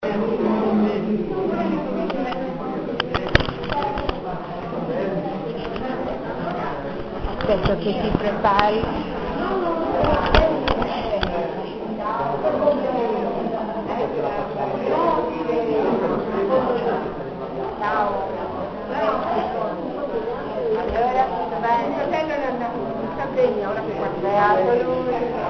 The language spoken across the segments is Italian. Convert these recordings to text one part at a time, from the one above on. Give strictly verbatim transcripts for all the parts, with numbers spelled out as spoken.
Aspetta che ti prepari. Ciao. Allora, bene, il fratello è andato in Sardegna, ora che guarda lui.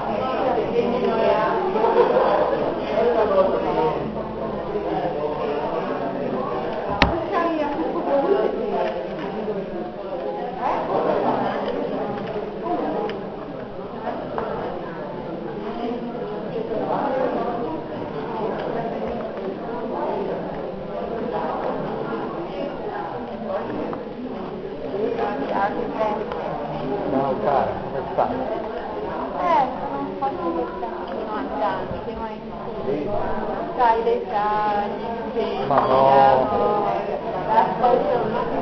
Ciao cara, come stai? Eh, sono un po' stressata, mangiante, ma in sai dei sali, impegni, Ma no. l'ascolto,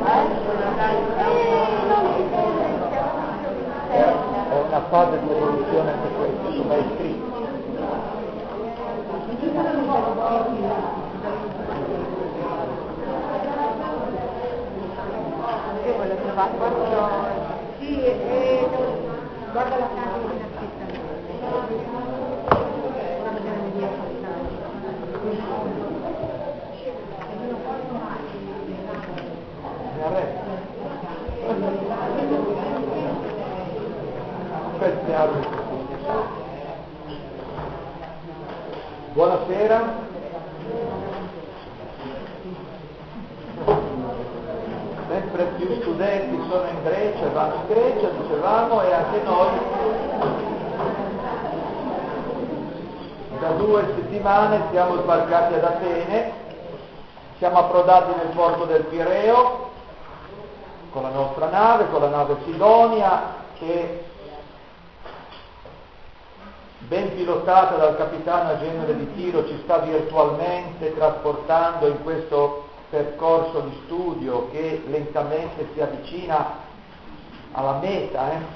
È una fase di evoluzione anche questa, come hai scritto. Io voglio trovare quattro. Sì, e guarda la casa che mi aspettano. Ora vedremo due Mi arresto. Aspettiamo. Buonasera. Sempre più studenti sono in Grecia, vanno in Grecia, dicevamo, e anche noi da due settimane siamo sbarcati ad Atene, siamo approdati nel porto del Pireo con la nostra nave, con la nave Sidonia, che ben pilotata dal capitano Agenore di Tiro ci sta virtualmente trasportando in questo percorso di studio che lentamente si avvicina alla meta. Eh?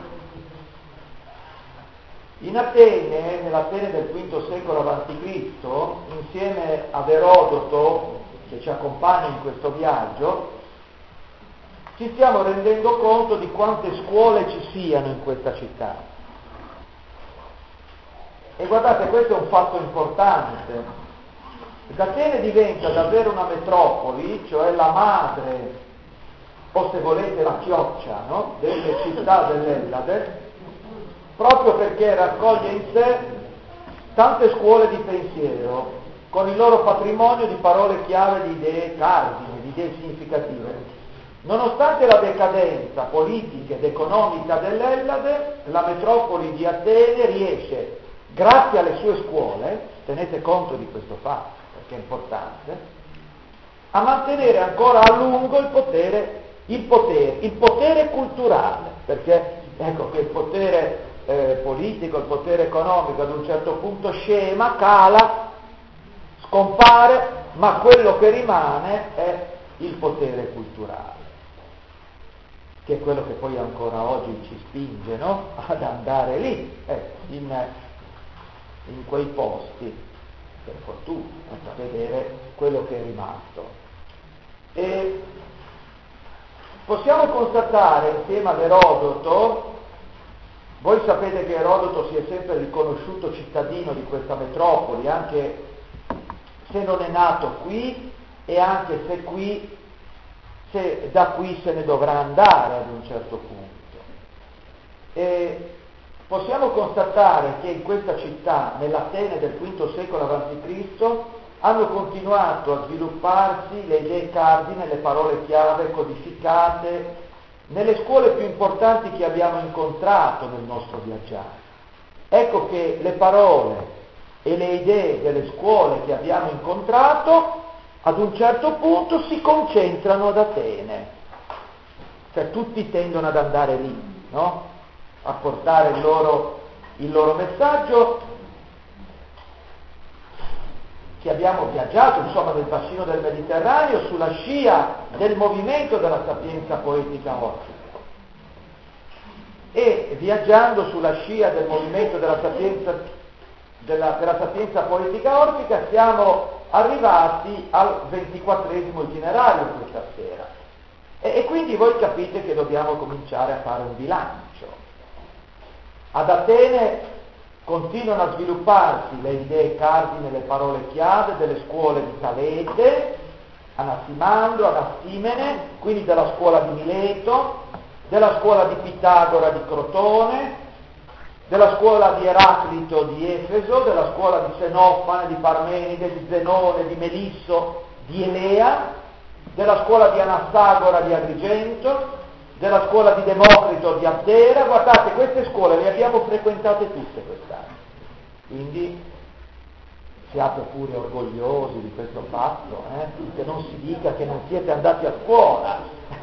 In Atene, nell'Atene del quinto secolo avanti Cristo, insieme ad Erodoto, che ci accompagna in questo viaggio, ci stiamo rendendo conto di quante scuole ci siano in questa città. E guardate, questo è un fatto importante. Atene diventa davvero una metropoli, cioè la madre, o se volete la chioccia, no? delle città dell'Ellade, proprio perché raccoglie in sé tante scuole di pensiero, con il loro patrimonio di parole chiave, di idee cardine, di idee significative. Nonostante la decadenza politica ed economica dell'Ellade, la metropoli di Atene riesce, grazie alle sue scuole, tenete conto di questo fatto, che è importante, a mantenere ancora a lungo il potere, il potere, il potere culturale, perché ecco che il potere eh, politico, il potere economico ad un certo punto scema, cala, scompare, ma quello che rimane è il potere culturale, che è quello che poi ancora oggi ci spinge, no? ad andare lì, eh, in, in quei posti, per fortuna, a vedere quello che è rimasto. E possiamo constatare insieme ad Erodoto, voi sapete che Erodoto si è sempre riconosciuto cittadino di questa metropoli, anche se non è nato qui e anche se qui, se da qui se ne dovrà andare ad un certo punto. E possiamo constatare che in questa città, nell'Atene del quinto secolo avanti Cristo, hanno continuato a svilupparsi le idee cardine, le parole chiave codificate nelle scuole più importanti che abbiamo incontrato nel nostro viaggiare. Ecco che le parole e le idee delle scuole che abbiamo incontrato ad un certo punto si concentrano ad Atene, cioè tutti tendono ad andare lì, no? A portare il loro, il loro messaggio, che abbiamo viaggiato insomma nel bacino del Mediterraneo sulla scia del movimento della sapienza poetica orfica. E viaggiando sulla scia del movimento della sapienza, della, della sapienza poetica orfica stiamo arrivati al ventiquattresimo itinerario questa sera. E, e quindi voi capite che dobbiamo cominciare a fare un bilancio. Ad Atene continuano a svilupparsi le idee cardine, le parole chiave delle scuole di Talete, Anassimandro, Anassimene, quindi della scuola di Mileto, della scuola di Pitagora di Crotone, della scuola di Eraclito di Efeso, della scuola di Senofane, di Parmenide, di Zenone, di Melisso, di Elea, della scuola di Anassagora di Agrigento, della scuola di Democrito di Abdera. Guardate, queste scuole le abbiamo frequentate tutte quest'anno, quindi siate pure orgogliosi di questo fatto, eh? Che non si dica che non siete andati a scuola.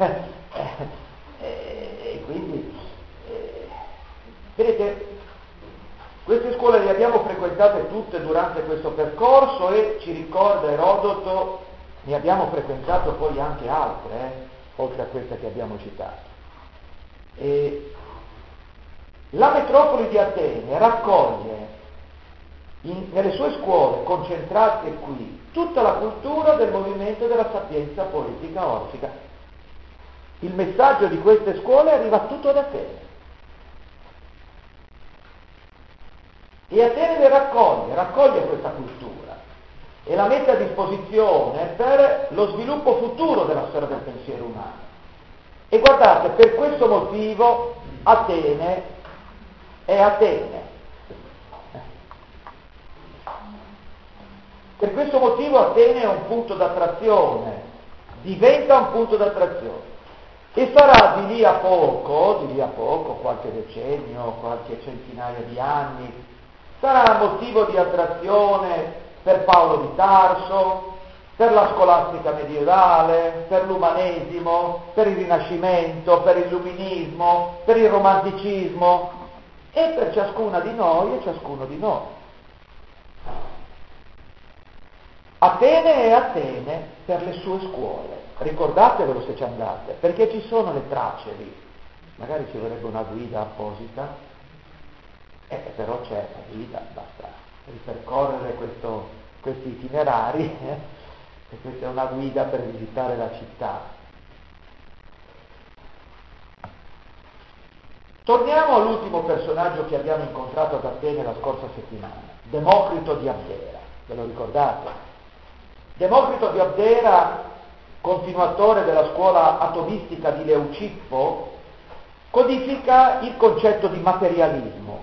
E quindi, eh, vedete, queste scuole le abbiamo frequentate tutte durante questo percorso e ci ricorda Erodoto, ne abbiamo frequentato poi anche altre, eh, oltre a queste che abbiamo citato. E la metropoli di Atene raccoglie in, nelle sue scuole, concentrate qui, tutta la cultura del movimento della sapienza politica orfica. Il messaggio di queste scuole arriva tutto ad Atene. E Atene le raccoglie, raccoglie questa cultura e la mette a disposizione per lo sviluppo futuro della storia del pensiero umano. E guardate, per questo motivo Atene è Atene. Per questo motivo Atene è un punto d'attrazione, diventa un punto d'attrazione. E sarà di lì a poco, di lì a poco, qualche decennio, qualche centinaia di anni, sarà motivo di attrazione per Paolo di Tarso, per la scolastica medievale, per l'umanesimo, per il Rinascimento, per l'illuminismo, per il romanticismo e per ciascuna di noi e ciascuno di noi. Atene è Atene per le sue scuole, ricordatevelo se ci andate, perché ci sono le tracce lì, magari ci vorrebbe una guida apposita, eh, però c'è la guida, basta ripercorrere questo, questi itinerari, eh, e questa è una guida per visitare la città. Torniamo all'ultimo personaggio che abbiamo incontrato ad Atene la scorsa settimana, Democrito di Abdera, ve lo ricordate? Democrito di Abdera, continuatore della scuola atomistica di Leucippo, codifica il concetto di materialismo.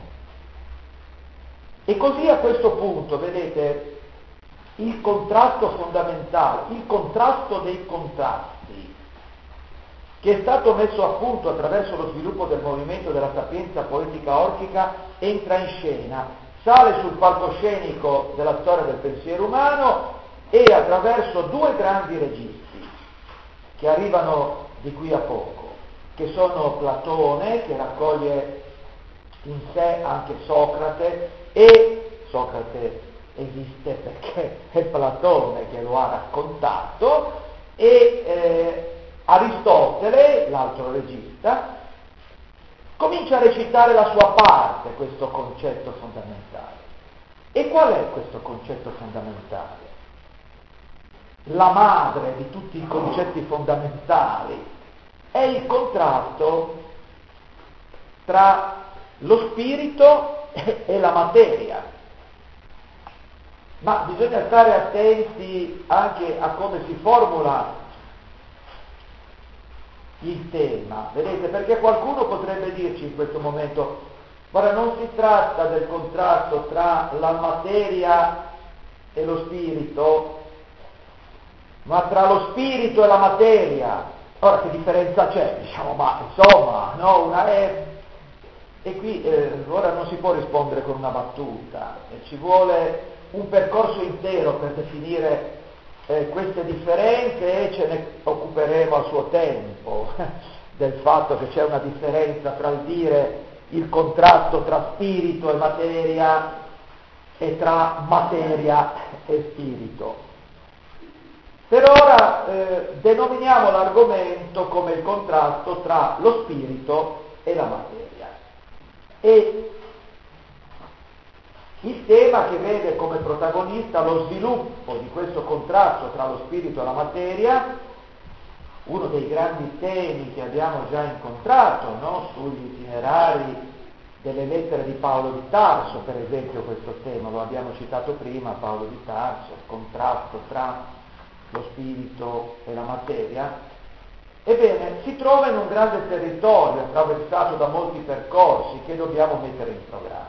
E così a questo punto, vedete, il contrasto fondamentale, il contrasto dei contrasti, che è stato messo a punto attraverso lo sviluppo del movimento della sapienza poetica orfica, entra in scena, sale sul palcoscenico della storia del pensiero umano e attraverso due grandi registi che arrivano di qui a poco, che sono Platone, che raccoglie in sé anche Socrate, e Socrate esiste perché è Platone che lo ha raccontato, e eh, Aristotele, l'altro regista, comincia a recitare la sua parte, questo concetto fondamentale. E qual è questo concetto fondamentale? La madre di tutti i concetti fondamentali è il contrasto tra lo spirito e la materia. Ma bisogna stare attenti anche a come si formula il tema, vedete, perché qualcuno potrebbe dirci in questo momento: ora non si tratta del contrasto tra la materia e lo spirito, ma tra lo spirito e la materia. Ora, che differenza c'è? Diciamo, ma insomma, no, una è... E qui eh, ora non si può rispondere con una battuta, e ci vuole un percorso intero per definire eh, queste differenze, e ce ne occuperemo a suo tempo del fatto che c'è una differenza tra il dire il contrasto tra spirito e materia e tra materia e spirito. Per ora eh, denominiamo l'argomento come il contrasto tra lo spirito e la materia. E il tema che vede come protagonista lo sviluppo di questo contrasto tra lo spirito e la materia, uno dei grandi temi che abbiamo già incontrato, no? Sugli itinerari delle lettere di Paolo di Tarso, per esempio questo tema, lo abbiamo citato prima, Paolo di Tarso, il contrasto tra lo spirito e la materia. Ebbene, si trova in un grande territorio attraversato da molti percorsi che dobbiamo mettere in programma.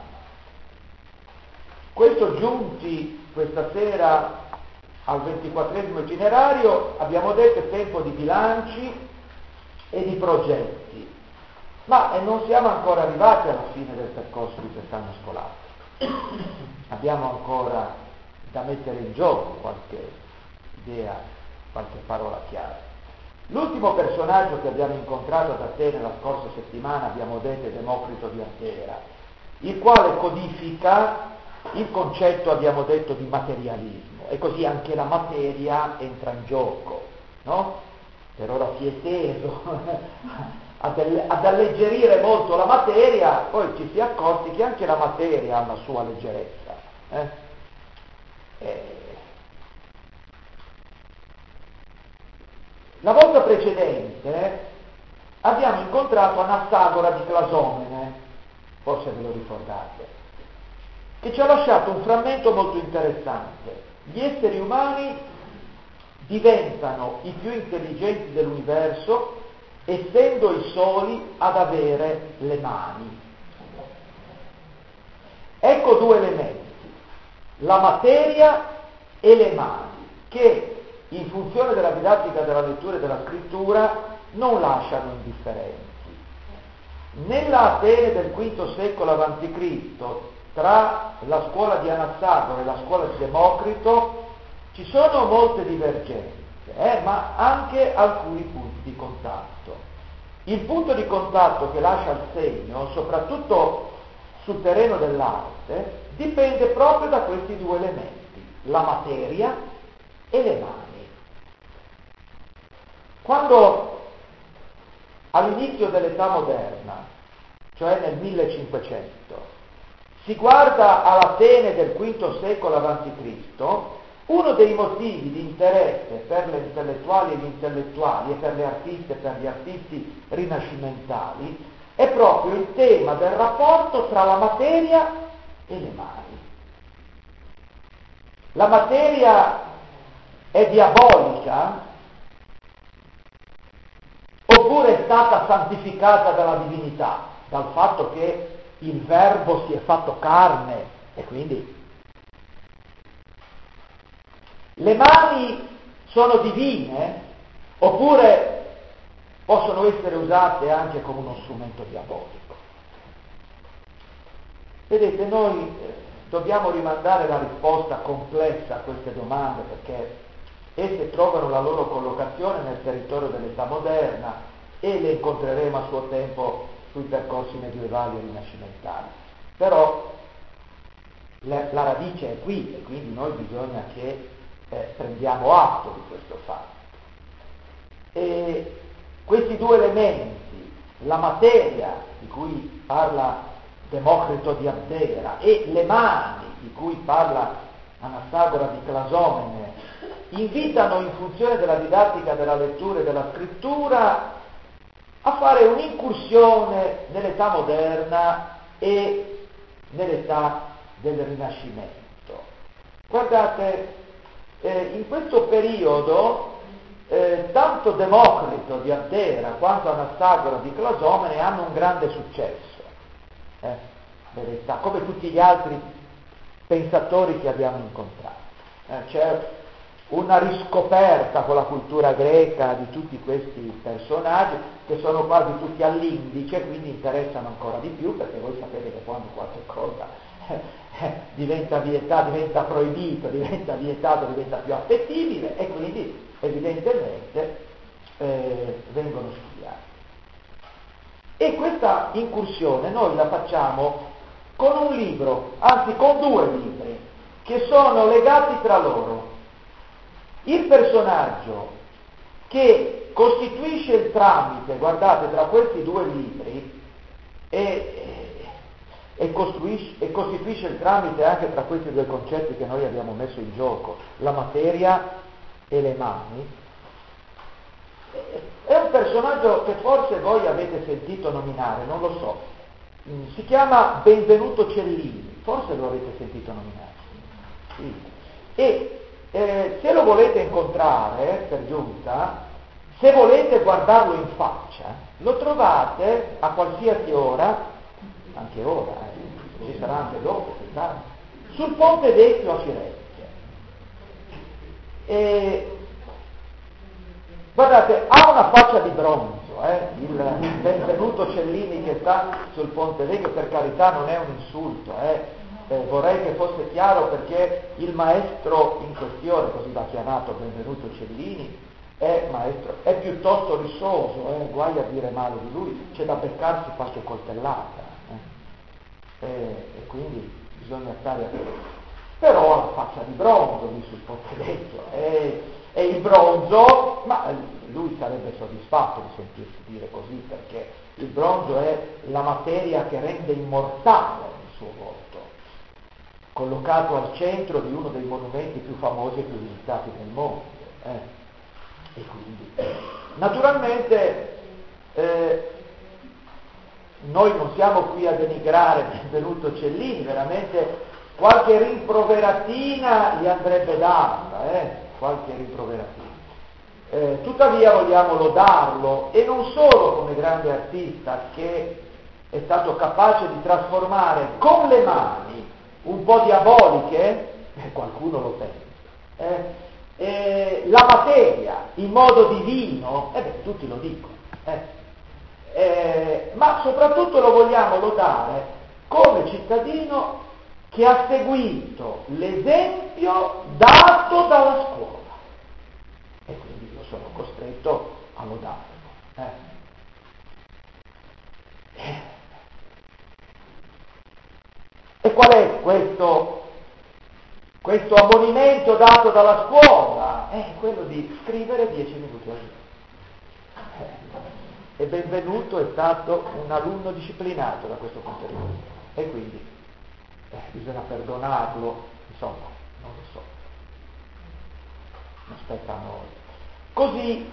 Questo giunti questa sera al ventiquattresimo itinerario, abbiamo detto è tempo di bilanci e di progetti, ma eh, non siamo ancora arrivati alla fine del percorso di quest'anno scolastico. Abbiamo ancora da mettere in gioco qualche idea, qualche parola chiara. L'ultimo personaggio che abbiamo incontrato ad Atene la scorsa settimana, abbiamo detto, è Democrito di Abdera, il quale codifica il concetto, abbiamo detto, di materialismo, e così anche la materia entra in gioco, no? Per ora si è teso ad, ad alleggerire molto la materia, poi ci si è accorti che anche la materia ha una sua leggerezza. Eh? E... La volta precedente abbiamo incontrato Anassagora di Clasomene, forse ve lo ricordate, che ci ha lasciato un frammento molto interessante. Gli esseri umani diventano i più intelligenti dell'universo essendo i soli ad avere le mani. Ecco due elementi, la materia e le mani, che in funzione della didattica della lettura e della scrittura non lasciano indifferenti. Nella Atene del quinto secolo avanti Cristo, tra la scuola di Anassagora e la scuola di Democrito, ci sono molte divergenze, eh, ma anche alcuni punti di contatto. Il punto di contatto che lascia il segno, soprattutto sul terreno dell'arte, dipende proprio da questi due elementi, la materia e le mani. Quando all'inizio dell'età moderna, cioè nel millecinquecento, si guarda all'Atene del quinto secolo avanti Cristo, uno dei motivi di interesse per le intellettuali e gli intellettuali e per le artiste e per gli artisti rinascimentali è proprio il tema del rapporto tra la materia e le mani. La materia è diabolica oppure è stata santificata dalla divinità, dal fatto che il Verbo si è fatto carne e quindi le mani sono divine oppure possono essere usate anche come uno strumento diabolico. Vedete, noi eh, dobbiamo rimandare la risposta complessa a queste domande perché esse trovano la loro collocazione nel territorio dell'età moderna e le incontreremo a suo tempo sui percorsi medievali e rinascimentali. Però la, la radice è qui e quindi noi bisogna che eh, prendiamo atto di questo fatto. E questi due elementi, la materia di cui parla Democrito di Abdera e le mani di cui parla Anassagora di Clasomene, invitano in funzione della didattica della lettura e della scrittura a fare un'incursione nell'età moderna e nell'età del Rinascimento. Guardate, eh, in questo periodo eh, tanto Democrito di Abdera quanto Anassagora di Clasomene hanno un grande successo, eh, verità, come tutti gli altri pensatori che abbiamo incontrato. Eh, c'è una riscoperta con la cultura greca di tutti questi personaggi che sono quasi tutti all'indice, quindi interessano ancora di più, perché voi sapete che quando qualche cosa eh, eh, diventa vietato, diventa proibito, diventa vietato, diventa più appetibile e quindi evidentemente eh, vengono studiati. E questa incursione noi la facciamo con un libro, anzi con due libri, che sono legati tra loro. Il personaggio che costituisce il tramite, guardate, tra questi due libri, è, e, e costituisce il tramite anche tra questi due concetti che noi abbiamo messo in gioco, la materia e le mani. È un personaggio che forse voi avete sentito nominare, non lo so, si chiama Benvenuto Cellini, forse lo avete sentito nominare. Sì. E eh, se lo volete incontrare, per giunta, se volete guardarlo in faccia, lo trovate a qualsiasi ora, anche ora, eh, ci sarà anche dopo, sul Ponte Vecchio a Firenze. E, guardate, ha una faccia di bronzo, eh, il Benvenuto Cellini che sta sul Ponte Vecchio, per carità non è un insulto, eh. Eh, vorrei che fosse chiaro perché il maestro in questione, così va chiamato Benvenuto Cellini, è maestro, è piuttosto rissoso, eh, guai a dire male di lui, c'è da beccarsi qualche coltellata, eh. E, e quindi bisogna stare attenti. Però ha la faccia di bronzo lì sul Ponte Vecchio, e, e il bronzo, ma lui sarebbe soddisfatto di sentirsi dire così, perché il bronzo è la materia che rende immortale il suo volto, collocato al centro di uno dei monumenti più famosi e più visitati nel mondo. Eh. E quindi, naturalmente, eh, noi non siamo qui a denigrare Benvenuto Cellini, veramente qualche rimproveratina gli andrebbe data, eh? qualche rimproveratina. Eh, tuttavia vogliamo lodarlo, e non solo come grande artista che è stato capace di trasformare con le mani un po' diaboliche, eh, qualcuno lo pensa, eh, eh, la materia in modo divino, e eh beh, tutti lo dicono, eh, eh, ma soprattutto lo vogliamo lodare come cittadino che ha seguito l'esempio dato dalla scuola, e quindi io sono costretto a lodarlo. Eh. Eh. E qual è questo, questo ammonimento dato dalla scuola? È quello di scrivere dieci minuti al giorno. Eh. E Benvenuto è stato un alunno disciplinato da questo punto di vista. E quindi eh, bisogna perdonarlo, insomma, non lo so. Non spetta a noi. Così,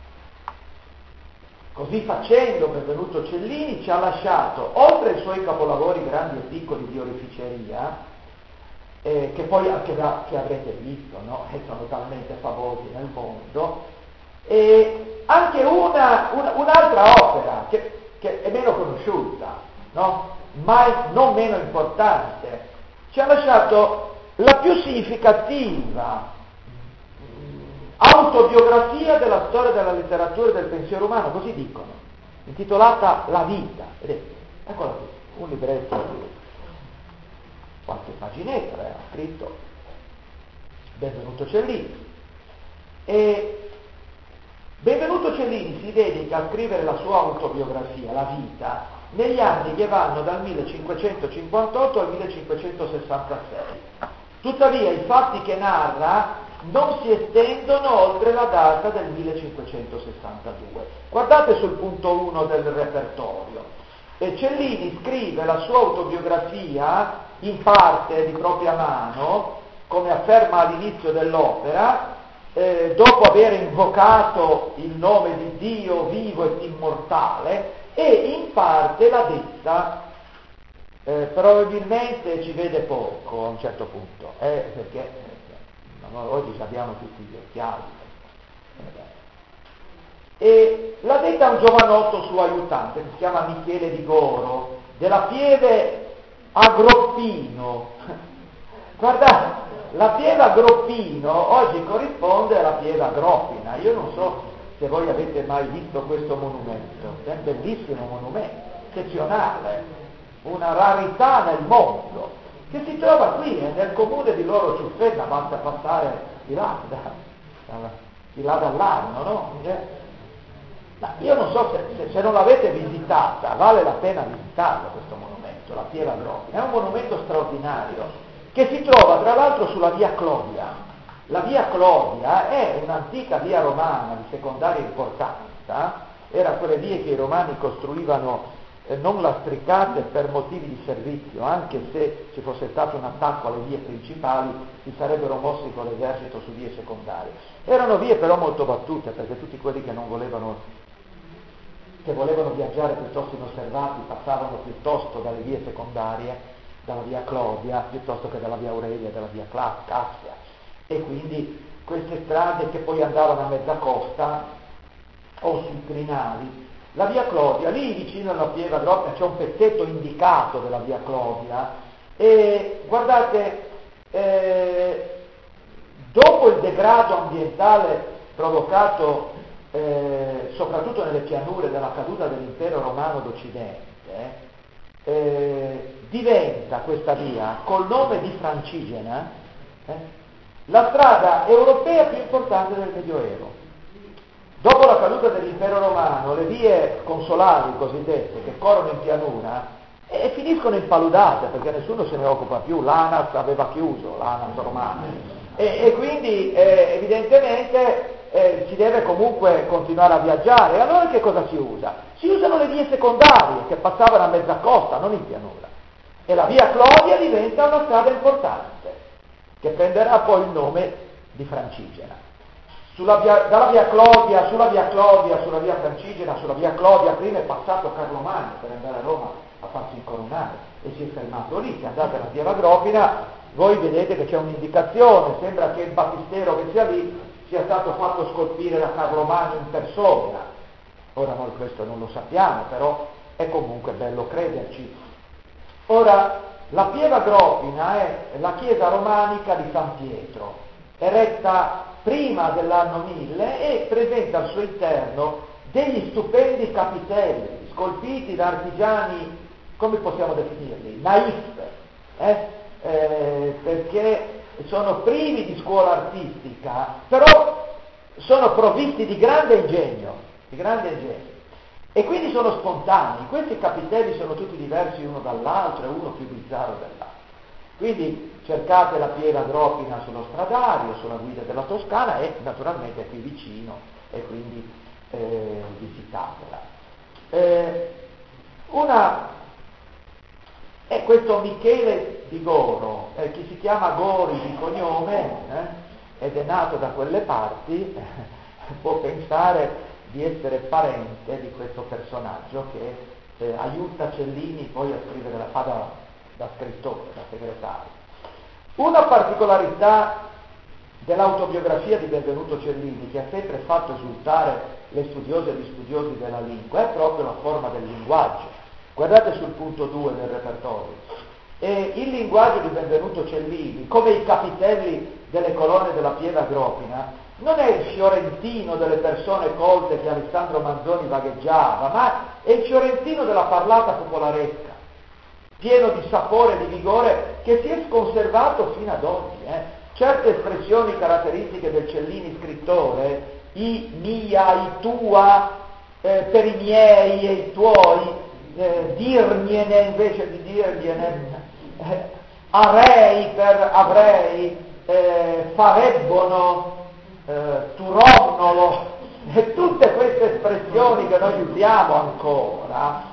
così facendo, Benvenuto Cellini ci ha lasciato, oltre ai suoi capolavori grandi e piccoli di oreficeria, eh, che poi anche da, che avrete visto, no? E sono talmente famosi nel mondo, e anche una, una, un'altra opera che, che è meno conosciuta, no? Ma non meno importante, ci ha lasciato la più significativa autobiografia della storia della letteratura e del pensiero umano, così dicono, intitolata La vita. Vedete, eccola qui, un libretto di qualche paginetta, eh, ha scritto Benvenuto Cellini. E Benvenuto Cellini si dedica a scrivere la sua autobiografia, La vita, negli anni che vanno dal millecinquecentocinquantotto al millecinquecentosessantasei. Tuttavia i fatti che narra non si estendono oltre la data del millecinquecentosessantadue. Guardate sul punto uno del repertorio. E Cellini scrive la sua autobiografia in parte di propria mano, come afferma all'inizio dell'opera, eh, dopo aver invocato il nome di Dio vivo ed immortale, e in parte l'ha detta, eh, probabilmente ci vede poco a un certo punto, eh, perché noi oggi abbiamo tutti gli occhiali. E l'ha detta un giovanotto suo aiutante, che si chiama Michele Di Goro, della Pieve Agroppino. Guardate, la Pieve Agroppino oggi corrisponde alla Pieve Agropina. Io non so se voi avete mai visto questo monumento, è un bellissimo monumento, eccezionale, una rarità nel mondo, che si trova qui, eh, nel comune di Loro Ciuffenna, basta passare di là, da, di là dall'anno, no? Eh? Ma io non so se, se, se non l'avete visitata, vale la pena visitarlo questo monumento, la Pieve Agropina. È un monumento straordinario, che si trova tra l'altro sulla via Clodia. La via Clodia è un'antica via romana di secondaria importanza, era quelle vie che i romani costruivano eh, non lastricate per motivi di servizio, anche se ci fosse stato un attacco alle vie principali, si sarebbero mossi con l'esercito su vie secondarie. Erano vie però molto battute, perché tutti quelli che non volevano, che volevano viaggiare piuttosto inosservati, passavano piuttosto dalle vie secondarie, dalla via Clodia, piuttosto che dalla via Aurelia, dalla via Cassia. E quindi queste strade che poi andavano a mezza costa o sui crinali. La via Clodia, lì vicino alla Pieve Gropina c'è un pezzetto indicato della via Clodia e guardate, eh, dopo il degrado ambientale provocato eh, soprattutto nelle pianure dalla caduta dell'impero romano d'Occidente, eh, diventa questa via col nome di Francigena eh, la strada europea più importante del Medioevo. Dopo la caduta dell'impero romano, le vie consolari cosiddette che corrono in pianura e eh, finiscono impaludate perché nessuno se ne occupa più, l'ANAS aveva chiuso, l'ANAS romana, e, e quindi eh, evidentemente eh, si deve comunque continuare a viaggiare. E allora che cosa si usa? Si usano le vie secondarie che passavano a mezza costa, non in pianura. E la via Clodia diventa una strada importante, che prenderà poi il nome di Francigena. Sulla via, dalla via Clodia, sulla via Clodia, sulla via Francigena, sulla via Clodia, prima è passato Carlo Magno per andare a Roma a farsi incoronare e si è fermato lì. Se andate alla Pieve Gropina, voi vedete che c'è un'indicazione, sembra che il battistero che sia lì sia stato fatto scolpire da Carlo Magno in persona. Ora noi questo non lo sappiamo, però è comunque bello crederci. Ora, la Pieve Gropina è la chiesa romanica di San Pietro, eretta prima dell'anno mille e presenta al suo interno degli stupendi capitelli scolpiti da artigiani, come possiamo definirli? Naif, eh? Eh, perché sono privi di scuola artistica, però sono provvisti di grande ingegno, di grande ingegno. E quindi sono spontanei. Questi capitelli sono tutti diversi uno dall'altro e uno più bizzarro dell'altro. Quindi cercate la Pieve Gropina sullo stradario, sulla guida della Toscana e naturalmente è qui vicino e quindi eh, visitatela. Eh, una è questo Michele di Goro, eh, chi si chiama Gori di cognome eh, ed è nato da quelle parti, eh, può pensare di essere parente di questo personaggio che eh, aiuta Cellini poi a scrivere, la fa da, da scrittore, da segretario. Una particolarità dell'autobiografia di Benvenuto Cellini, che ha sempre fatto esultare le studiose e gli studiosi della lingua, è proprio la forma del linguaggio. Guardate sul punto due del repertorio. E il linguaggio di Benvenuto Cellini, come i capitelli delle colonne della Pieve Gropina, non è il fiorentino delle persone colte che Alessandro Manzoni vagheggiava, ma è il fiorentino della parlata popolaresca, pieno di sapore e di vigore che si è conservato fino ad oggi. Eh. Certe espressioni caratteristiche del Cellini scrittore, i mia, i tua, eh, per i miei e i tuoi, eh, dirgliene invece di dirgliene, eh, arei per avrei, eh, farebbono, eh, turonnolo, e tutte queste espressioni che noi usiamo ancora,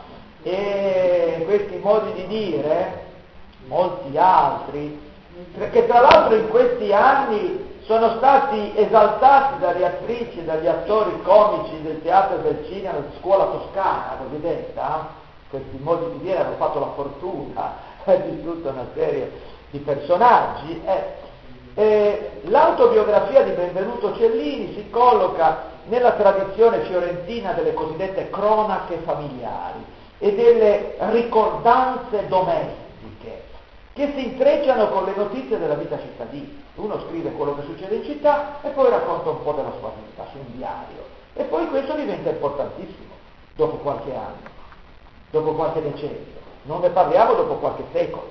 e questi modi di dire, molti altri, che tra l'altro in questi anni sono stati esaltati dalle attrici e dagli attori comici del teatro e del cinema di scuola toscana cosiddetta, questi modi di dire hanno fatto la fortuna di tutta una serie di personaggi. Eh. Eh, l'autobiografia di Benvenuto Cellini si colloca nella tradizione fiorentina delle cosiddette cronache familiari e delle ricordanze domestiche che si intrecciano con le notizie della vita cittadina. Uno scrive quello che succede in città e poi racconta un po' della sua vita su un diario, e poi questo diventa importantissimo dopo qualche anno, dopo qualche decennio, non ne parliamo dopo qualche secolo.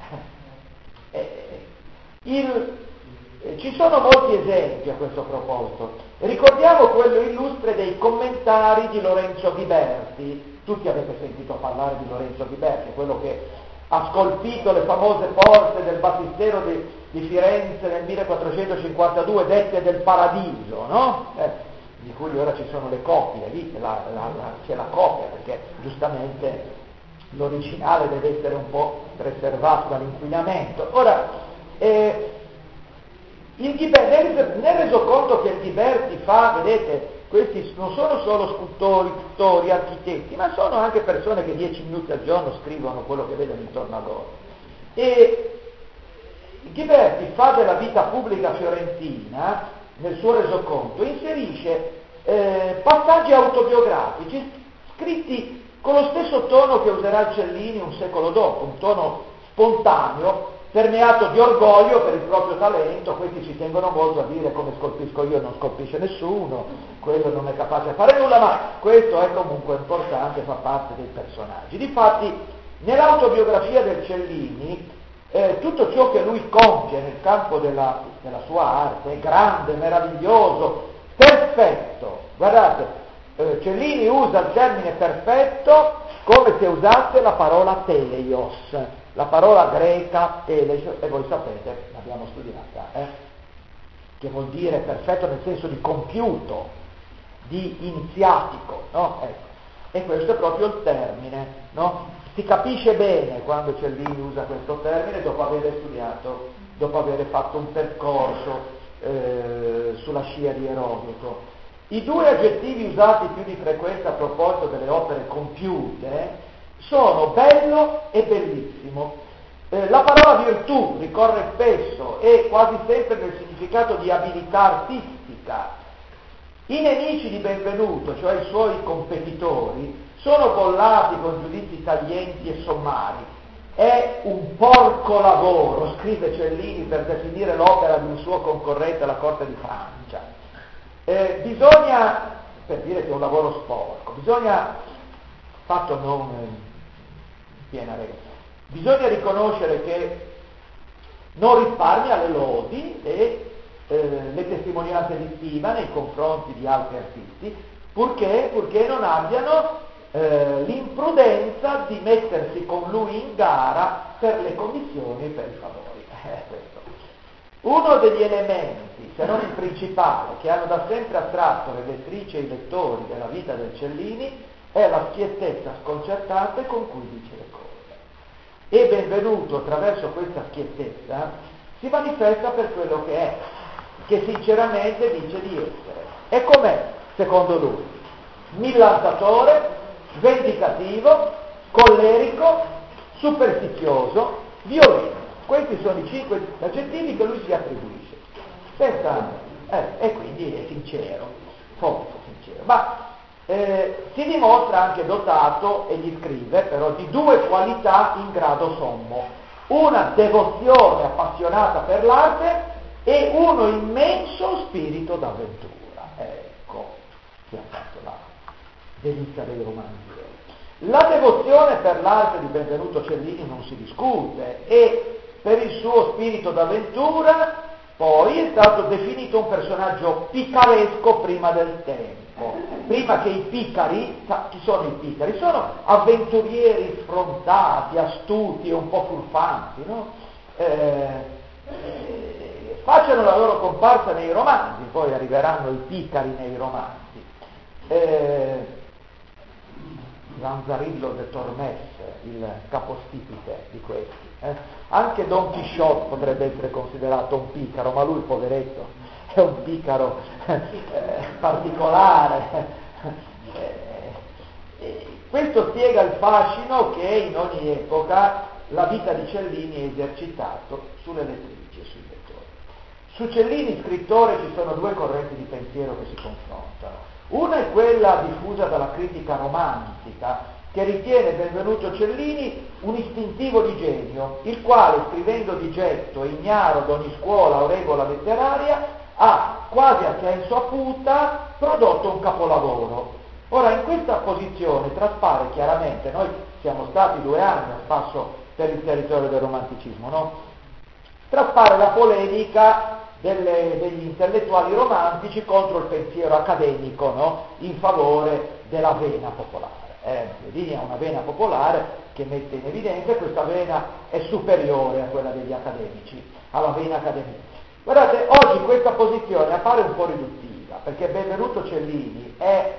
eh, il, eh, ci sono molti esempi a questo proposito. Ricordiamo quello illustre dei commentari di Lorenzo Ghiberti. Tutti avete sentito parlare di Lorenzo Ghiberti, quello che ha scolpito le famose porte del battistero di, di Firenze nel millequattrocentocinquantadue, dette del Paradiso, no? Eh, di cui ora ci sono le copie, lì la, la, la, c'è la copia, perché giustamente l'originale deve essere un po' preservato dall'inquinamento. Ora, eh, il Ghiberti, nel, nel resoconto che il Ghiberti fa, vedete, questi non sono solo scultori, pittori, architetti, ma sono anche persone che dieci minuti al giorno scrivono quello che vedono intorno a loro. E Ghiberti fa della vita pubblica fiorentina, nel suo resoconto, inserisce eh, passaggi autobiografici scritti con lo stesso tono che userà Cellini un secolo dopo, un tono spontaneo, permeato di orgoglio per il proprio talento. Questi ci tengono molto a dire: come scolpisco io non scolpisce nessuno, quello non è capace a fare nulla, ma questo è comunque importante, fa parte dei personaggi. Difatti, nell'autobiografia del Cellini, eh, tutto ciò che lui compie nel campo della, della sua arte è grande, meraviglioso, perfetto. Guardate, eh, Cellini usa il termine perfetto come se usasse la parola teleios, la parola greca teleios, e voi sapete, l'abbiamo studiata, eh? che vuol dire perfetto nel senso di compiuto, di iniziatico, no? Ecco. E questo è proprio il termine, no? Si capisce bene quando Cellini usa questo termine dopo aver studiato, dopo aver fatto un percorso eh, sulla scia di Erodoto. I due aggettivi usati più di frequenza a proposito delle opere compiute sono bello e bellissimo. Eh, la parola virtù ricorre spesso e quasi sempre nel significato di abilità artistica. I nemici di Benvenuto, cioè i suoi competitori, sono bollati con giudizi taglienti e sommari. È un porco lavoro, scrive Cellini per definire l'opera di un suo concorrente alla corte di Francia. Eh, bisogna, per dire che è un lavoro sporco, bisogna, fatto non in piena regola, bisogna riconoscere che non risparmia le lodi e eh, le testimonianze di stima nei confronti di altri artisti, purché, purché non abbiano eh, l'imprudenza di mettersi con lui in gara per le commissioni e per i favori. Eh, questo. Uno degli elementi, se non il principale, che hanno da sempre attratto le lettrici e i lettori della vita del Cellini è la schiettezza sconcertante con cui dice le cose. E Benvenuto, attraverso questa schiettezza, si manifesta per quello che è, che sinceramente dice di essere. E com'è, secondo lui? Millantatore, vendicativo, collerico, superstizioso, violento. Questi sono i cinque aggettivi che lui si attribuisce. Senza, eh, e quindi è sincero, molto sincero. Ma eh, si dimostra anche dotato, e gli scrive però, di due qualità in grado sommo: una devozione appassionata per l'arte e uno immenso spirito d'avventura. Ecco, che ha fatto la delizia dei romanzieri. La devozione per l'arte di Benvenuto Cellini non si discute, e per il suo spirito d'avventura poi è stato definito un personaggio picaresco prima del tempo. Prima che i picari, chi sono i picari? Sono avventurieri sfrontati, astuti e un po' furfanti, no? Eh, eh, facciano la loro comparsa nei romanzi, poi arriveranno i picari nei romanzi. Eh, Lanzarillo de Tormesse, il capostipite di questi. Eh? Anche Don Chisciotte potrebbe essere considerato un picaro, ma lui, poveretto, è un picaro eh, particolare. Eh, questo spiega il fascino che in ogni epoca la vita di Cellini ha esercitato sulle lettrici e sui lettori. Su Cellini, scrittore, ci sono due correnti di pensiero che si confrontano. Una è quella diffusa dalla critica romantica, che ritiene Benvenuto Cellini un istintivo di genio, il quale, scrivendo di getto, ignaro d'ogni scuola o regola letteraria, ha, quasi a senso acuta, prodotto un capolavoro. Ora, in questa posizione traspare chiaramente, noi siamo stati due anni a spasso per il territorio del romanticismo, no? Traspare la polemica Delle, degli intellettuali romantici contro il pensiero accademico, no? In favore della vena popolare. Eh, Cellini ha una vena popolare che mette in evidenza, e questa vena è superiore a quella degli accademici, alla vena accademica. Guardate, oggi questa posizione appare un po' riduttiva, perché Benvenuto Cellini è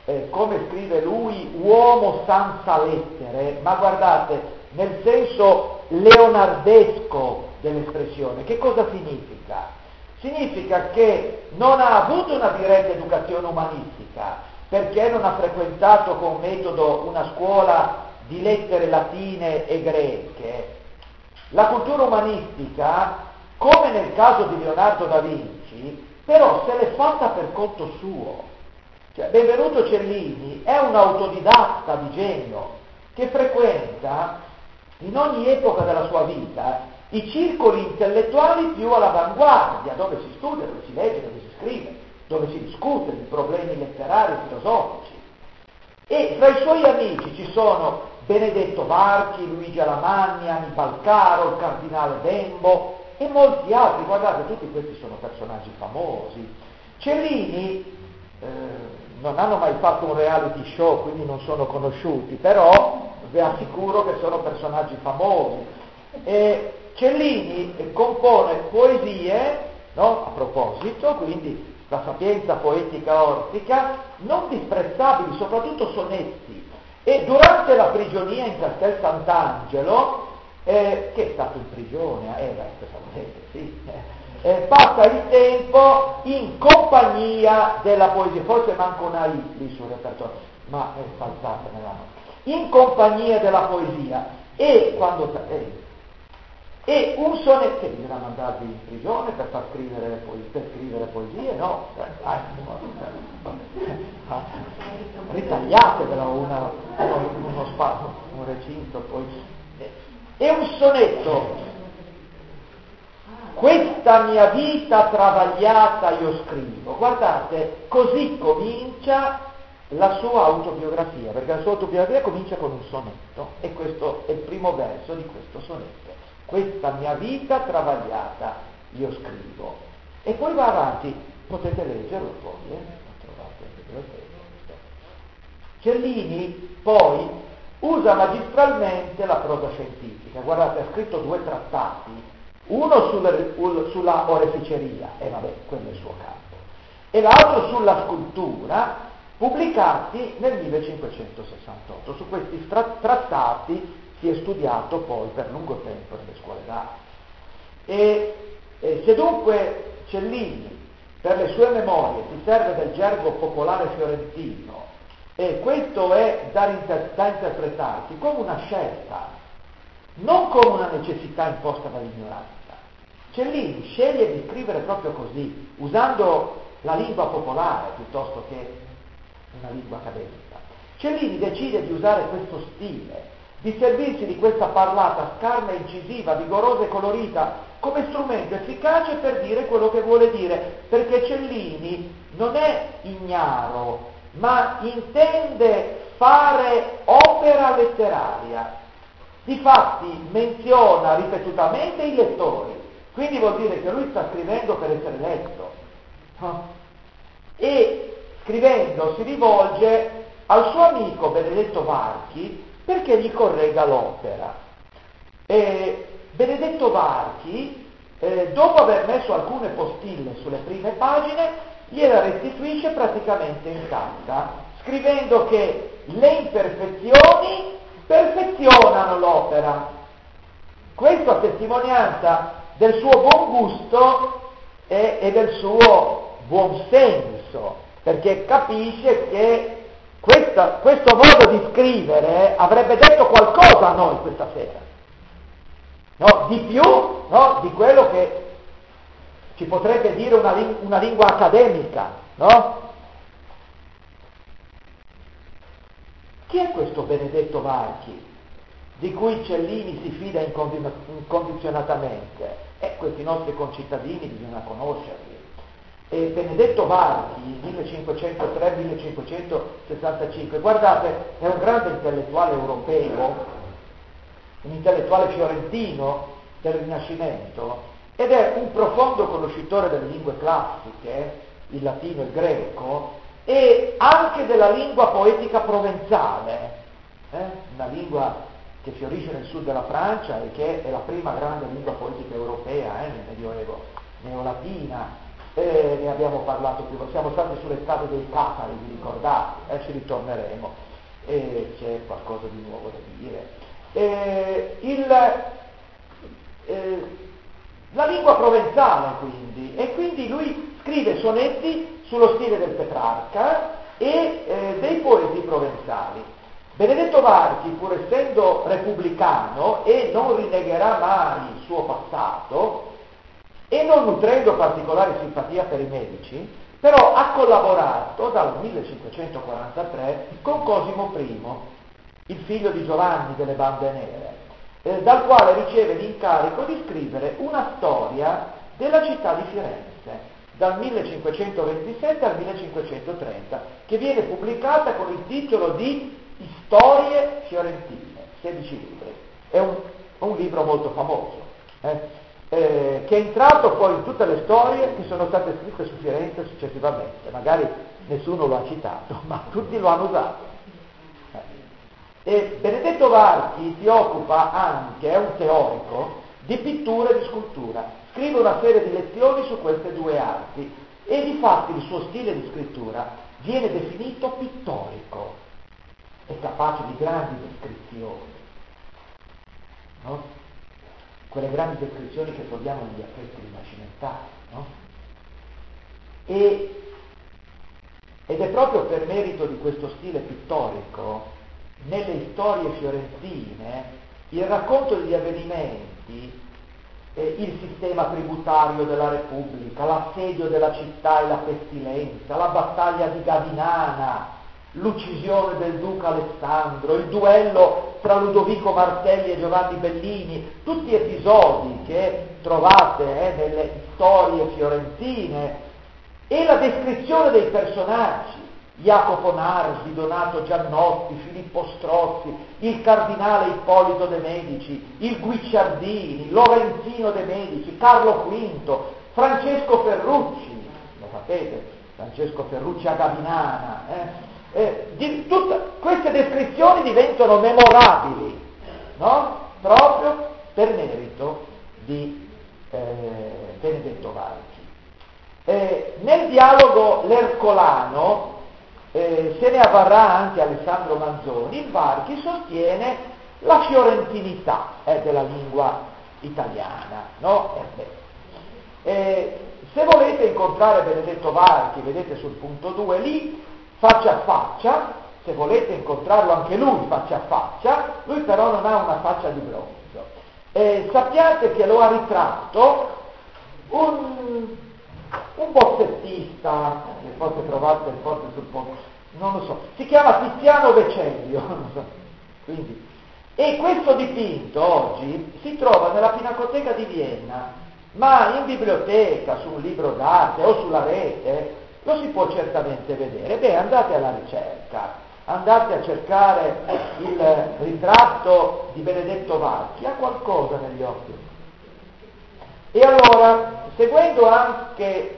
eh, come scrive lui, uomo senza lettere, ma guardate, nel senso leonardesco dell'espressione. Che cosa significa? Significa che non ha avuto una diretta educazione umanistica, perché non ha frequentato con metodo una scuola di lettere latine e greche. La cultura umanistica, come nel caso di Leonardo da Vinci, però se l'è fatta per conto suo. Cioè, Benvenuto Cellini è un autodidatta di genio che frequenta in ogni epoca della sua vita i circoli intellettuali più all'avanguardia, dove si studia, dove si legge, dove si scrive, dove si discute di problemi letterari e filosofici. E fra i suoi amici ci sono Benedetto Varchi, Luigi Alamanni, Annibal Caro, il cardinale Bembo e molti altri. Guardate, tutti questi sono personaggi famosi. Cellini eh, non hanno mai fatto un reality show, quindi non sono conosciuti, però vi assicuro che sono personaggi famosi. E Cellini compone poesie, no? A proposito, quindi la sapienza poetica ortica, non disprezzabili, soprattutto sonetti. E durante la prigionia in Castel Sant'Angelo, eh, che è stato in prigione, eh, beh, cosa volete, sì, eh, passa il tempo in compagnia della poesia, forse manca una I lì sul repertorio, ma è falsata nella notte, in compagnia della poesia, e quando... Eh, E un sonetto, che bisogna mandarvi in prigione per far scrivere, per scrivere poesie? No, ah, ritagliatevelo una, uno, uno spazio, un recinto, poi. E un sonetto, questa mia vita travagliata io scrivo. Guardate, così comincia la sua autobiografia, perché la sua autobiografia comincia con un sonetto, e questo è il primo verso di questo sonetto. Questa mia vita travagliata io scrivo. E poi va avanti, potete leggerlo poi, eh? Lo trovate in biblioteca. Cellini poi usa magistralmente la prosa scientifica. Guardate, ha scritto due trattati, uno sulla, sulla oreficeria, e vabbè, quello è il suo campo, e l'altro sulla scultura, pubblicati nel millecinquecentosessantotto. Su questi tra- trattati si è studiato poi per lungo tempo nelle scuole d'arte. E, e se dunque Cellini per le sue memorie si serve del gergo popolare fiorentino, e questo è da, inter- da interpretarsi come una scelta, non come una necessità imposta dall'ignoranza. Cellini sceglie di scrivere proprio così, usando la lingua popolare piuttosto che una lingua accademica. Cellini decide di usare questo stile, di servirsi di questa parlata scarna e incisiva, vigorosa e colorita, come strumento efficace per dire quello che vuole dire, perché Cellini non è ignaro, ma intende fare opera letteraria. Difatti menziona ripetutamente i lettori, quindi vuol dire che lui sta scrivendo per essere letto. E scrivendo si rivolge al suo amico Benedetto Varchi perché gli corregga l'opera. E Benedetto Varchi, eh, dopo aver messo alcune postille sulle prime pagine, gliela restituisce praticamente intatta, scrivendo che le imperfezioni perfezionano l'opera. Questo a testimonianza del suo buon gusto e, e del suo buon senso, perché capisce che questa, questo modo di scrivere avrebbe detto qualcosa a noi questa sera, no? Di più, no? Di quello che ci potrebbe dire una, una lingua accademica, no? Chi è questo Benedetto Varchi, di cui Cellini si fida incondizionatamente? E questi nostri concittadini bisogna conoscerli. E Benedetto Varchi, millecinquecentotre millecinquecentosessantacinque, guardate, è un grande intellettuale europeo, un intellettuale fiorentino del Rinascimento, ed è un profondo conoscitore delle lingue classiche, il latino e il greco, e anche della lingua poetica provenzale, eh? Una lingua che fiorisce nel sud della Francia e che è la prima grande lingua poetica europea, eh, nel Medioevo, neolatina. eh, ne abbiamo parlato più, siamo stati sulle strade dei Catari, vi ricordate, eh, ci ritorneremo, eh, c'è qualcosa di nuovo da dire. Eh, il, eh, la lingua provenzale quindi, e quindi lui scrive sonetti sullo stile del Petrarca e eh, dei poeti provenzali. Benedetto Varchi, pur essendo repubblicano e non rinnegherà mai il suo passato, e non nutrendo particolare simpatia per i medici, però ha collaborato dal millecinquecentoquarantatré con Cosimo I, il figlio di Giovanni delle Bande Nere, eh, dal quale riceve l'incarico di scrivere una storia della città di Firenze, dal millecinquecentoventisette al millecinquecentotrenta, che viene pubblicata con il titolo di Storie fiorentine, sedici libri. È un, un libro molto famoso, eh, eh, che è entrato poi in tutte le storie che sono state scritte su Firenze successivamente. Magari nessuno lo ha citato, ma tutti lo hanno usato. Eh. E Benedetto Varchi si occupa anche, è un teorico, di pittura e di scultura. Scrive una serie di lezioni su queste due arti e difatti il suo stile di scrittura viene definito pittorico. È capace di grandi descrizioni, no? Quelle grandi descrizioni che troviamo negli affetti rinascimentali, no? E, ed è proprio per merito di questo stile pittorico, nelle storie fiorentine, il racconto degli avvenimenti, eh, il sistema tributario della Repubblica, l'assedio della città e la pestilenza, la battaglia di Gavinana, l'uccisione del duca Alessandro, il duello tra Ludovico Martelli e Giovanni Bellini, tutti episodi che trovate eh, nelle storie fiorentine, e la descrizione dei personaggi, Jacopo Nardi, Donato Giannotti, Filippo Strozzi, il cardinale Ippolito de' Medici, il Guicciardini, Lorenzino de' Medici, Carlo quinto, Francesco Ferrucci, lo sapete, Francesco Ferrucci a Gavinana, eh? Eh, di, tutte queste descrizioni diventano memorabili, no? Proprio per merito di eh, Benedetto Varchi. Eh, nel dialogo lercolano eh, se ne avvarrà anche Alessandro Manzoni. Il Varchi sostiene la fiorentinità eh, della lingua italiana, no? Eh, beh. Eh, se volete incontrare Benedetto Varchi, vedete sul punto due lì, faccia a faccia, se volete incontrarlo anche lui faccia a faccia, lui però non ha una faccia di bronzo. Eh, sappiate che lo ha ritratto un, un bozzettista, che forse trovate forse sul punto, non lo so, si chiama Tiziano Vecellio, non so. Quindi, e questo dipinto oggi si trova nella Pinacoteca di Vienna, ma in biblioteca, su un libro d'arte o sulla rete, lo si può certamente vedere. Beh, andate alla ricerca, andate a cercare il ritratto di Benedetto Varchi, ha qualcosa negli occhi. E allora, seguendo anche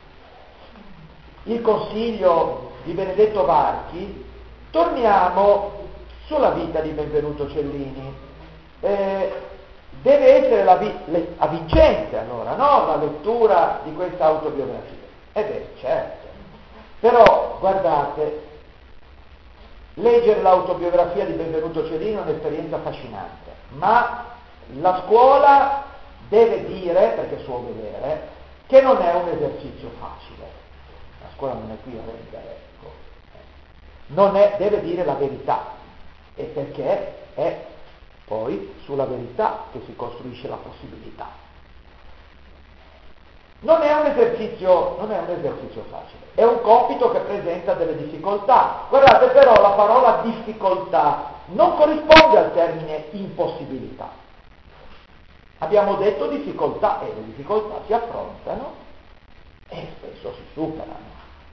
il consiglio di Benedetto Varchi, torniamo sulla vita di Benvenuto Cellini. Eh, deve essere la vi- le- avvincente allora, no? La lettura di questa autobiografia. E beh, certo. Però, guardate, leggere l'autobiografia di Benvenuto Cellini è un'esperienza affascinante, ma la scuola deve dire, perché è suo dovere, che non è un esercizio facile. La scuola non è qui a rendere, ecco. Non è, deve dire la verità, e perché è poi sulla verità che si costruisce la possibilità. Non è un esercizio, non è un esercizio facile, è un compito che presenta delle difficoltà. Guardate però, la parola difficoltà non corrisponde al termine impossibilità. Abbiamo detto difficoltà, e le difficoltà si affrontano e spesso si superano.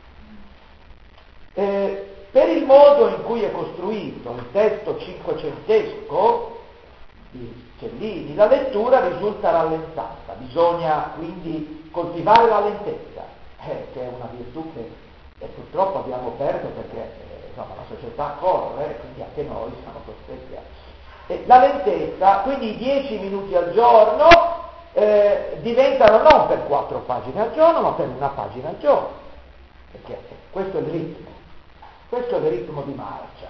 Eh, per il modo in cui è costruito il testo cinquecentesco di Cellini, la lettura risulta rallentata, bisogna quindi coltivare la lentezza, eh, che è una virtù che eh, purtroppo abbiamo perso perché eh, insomma, la società corre, quindi anche noi siamo costretti a... Eh, la lentezza, quindi dieci minuti al giorno, eh, diventano non per quattro pagine al giorno, ma per una pagina al giorno, perché questo è il ritmo, questo è il ritmo di marcia,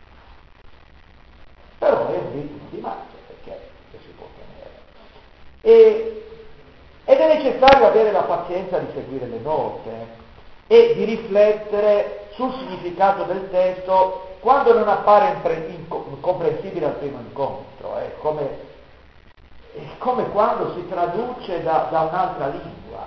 però è un ritmo di marcia, perché si può tenere. E, ed è necessario avere la pazienza di seguire le note e di riflettere sul significato del testo quando non appare incomprensibile al primo incontro, è come, è come quando si traduce da, da un'altra lingua.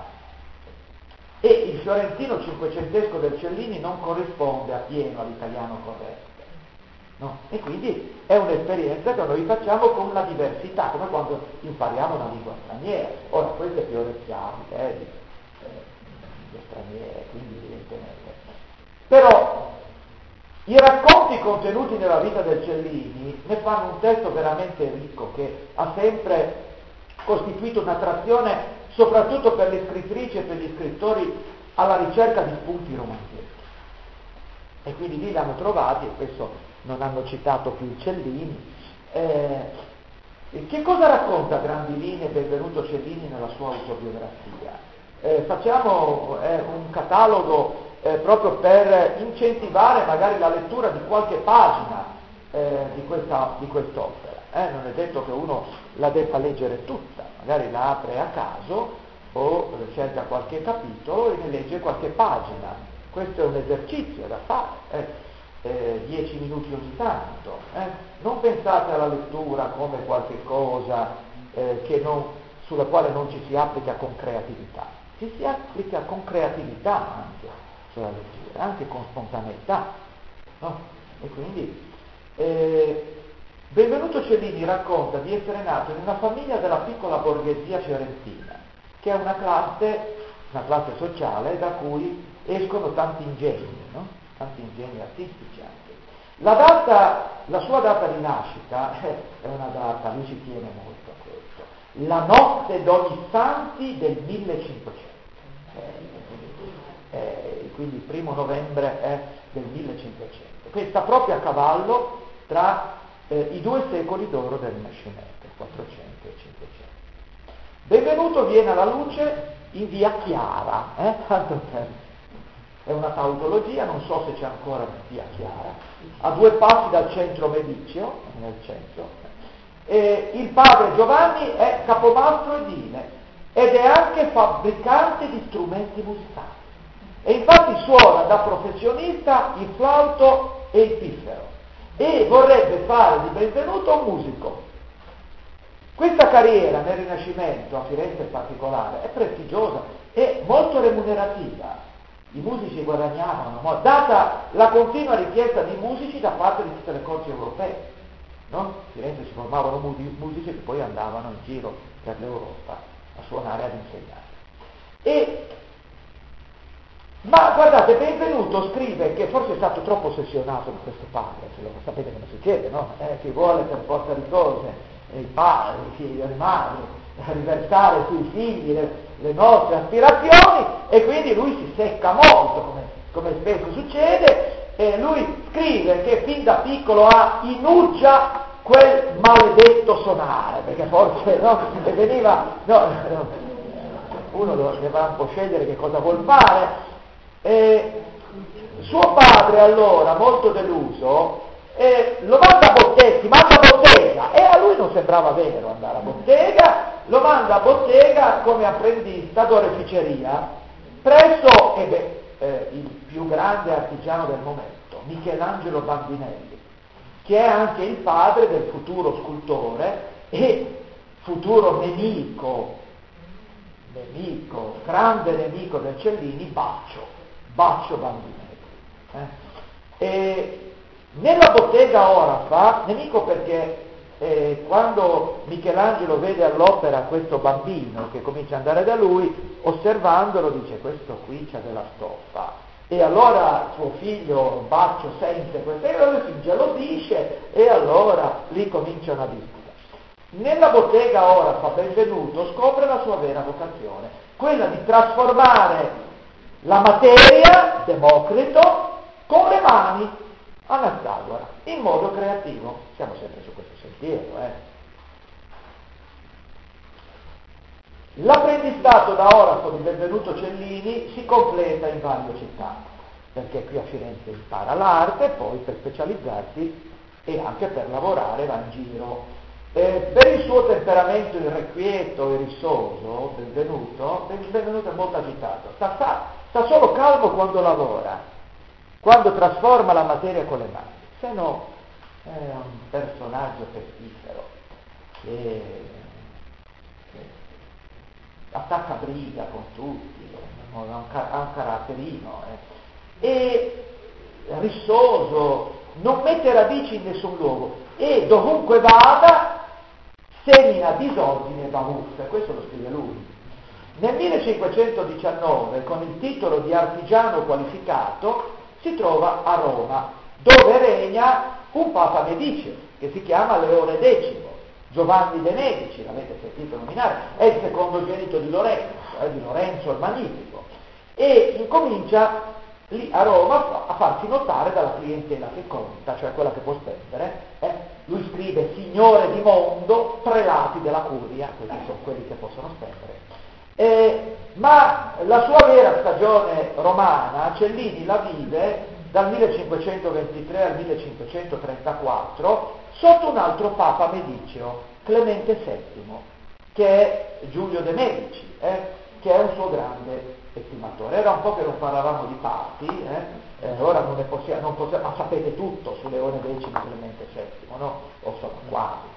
E il fiorentino cinquecentesco del Cellini non corrisponde appieno all'italiano corretto, no? E quindi è un'esperienza che noi facciamo con la diversità, come quando impariamo una lingua straniera. Ora, questo è più orecchiabile, eh, di, eh, di straniere, quindi evidentemente. Però i racconti contenuti nella vita del Cellini ne fanno un testo veramente ricco, che ha sempre costituito un'attrazione soprattutto per le scrittrici e per gli scrittori alla ricerca di spunti romanzeschi. E quindi lì li hanno trovati, e spesso non hanno citato più il Cellini. Eh, che cosa racconta a grandi linee Benvenuto Cellini nella sua autobiografia? Eh, facciamo eh, un catalogo eh, proprio per incentivare magari la lettura di qualche pagina eh, di, questa, di quest'opera. Eh, non è detto che uno la debba leggere tutta, magari la apre a caso o cerca qualche capitolo e ne legge qualche pagina. Questo è un esercizio da fare, eh, eh, dieci minuti ogni tanto. Eh. Non pensate alla lettura come qualche cosa eh, che non, sulla quale non ci si applica con creatività. Ci si applica con creatività anche sulla lettura, anche con spontaneità. No? E quindi eh, Benvenuto Cellini racconta di essere nato in una famiglia della piccola borghesia fiorentina, che è una classe, una classe sociale da cui escono tanti ingegni, no? Tanti ingegni artistici anche. La data, la sua data di nascita eh, è una data, lui ci tiene molto a questo, la notte d'ogni santi del millecinquecento, eh, eh, quindi il primo novembre eh, del millecinquecento. Questa proprio a cavallo tra eh, i due secoli d'oro del Rinascimento, quattrocento e cinquecento. Benvenuto viene alla luce in via Chiara, eh? Tanto per, è una tautologia, non so se c'è ancora via Chiara, a due passi dal centro mediceo, nel centro. E il padre Giovanni è capomastro edile ed è anche fabbricante di strumenti musicali. E infatti suona da professionista il flauto e il piffero e vorrebbe fare di Benvenuto un musico. Questa carriera nel Rinascimento, a Firenze in particolare, è prestigiosa e molto remunerativa. I musici guadagnavano, data la continua richiesta di musici da parte di tutte le corti europee. No? A Firenze si formavano musici che poi andavano in giro per l'Europa a suonare, ad insegnare. E, ma guardate, Benvenuto scrive che forse è stato troppo ossessionato da questo padre, se lo sapete come succede, no? Eh, chi vuole per forza di cose, i padri, i figli delle madri, riversare sui figli le, le nostre aspirazioni, e quindi lui si secca molto, come, come spesso succede, e lui scrive che fin da piccolo ha in uggia quel maledetto sonare, perché forse no, e veniva, no, no, uno dovrà un po' scegliere che cosa vuol fare. E suo padre allora, molto deluso, eh, lo manda a bottega, ti manda a bottega, e a lui non sembrava vero andare a bottega, lo manda a bottega come apprendista d'oreficeria presso eh beh, eh, il più grande artigiano del momento, Michelangelo Bandinelli, che è anche il padre del futuro scultore e futuro nemico, nemico, grande nemico del Cellini, Baccio, Baccio Bandinelli. Eh? E nella bottega Orafa, nemico perché eh, quando Michelangelo vede all'opera questo bambino che comincia ad andare da lui, osservandolo dice: questo qui c'ha della stoffa. E allora suo figlio Baccio sente queste cose, si ingelosisce e allora lì comincia una disputa. Nella bottega Orafa Benvenuto scopre la sua vera vocazione, quella di trasformare la materia, Democrito, con le mani, Anastagoras, in modo creativo. Siamo sempre su questo sentiero, eh. L'apprendistato da orafo di Benvenuto Cellini si completa in varie città, perché qui a Firenze impara l'arte, poi per specializzarsi e anche per lavorare va in giro. Eh, per il suo temperamento irrequieto e rissoso, Benvenuto, Benvenuto è molto agitato, sta, sta, sta solo calmo quando lavora, quando trasforma la materia con le mani, se no è un personaggio pestifero che, che attacca briga con tutti, ha un, ha un caratterino, eh. E rissoso, non mette radici in nessun luogo e dovunque vada semina disordine e bavuffe, questo lo scrive lui. Nel millecinquecentodiciannove, con il titolo di artigiano qualificato, si trova a Roma, dove regna un Papa Mediceo, che si chiama Leone decimo, Giovanni de' Medici, l'avete sentito nominare, è il secondogenito di Lorenzo, eh, di Lorenzo il Magnifico, e incomincia lì a Roma a farsi notare dalla clientela che conta, cioè quella che può spendere. Eh. Lui scrive signore di mondo, prelati della curia, questi sono quelli che possono spendere. Eh, ma la sua vera stagione romana, Cellini la vive dal millecinquecentoventitré al millecinquecentotrentaquattro sotto un altro Papa Mediceo, Clemente settimo, che è Giulio de' Medici, eh, che è un suo grande estimatore. Era un po' che non parlavamo di papi, eh? Eh, ora non ne possiamo, non possiamo, ma sapete tutto su Leone decimo e Clemente settimo, no? O insomma quasi.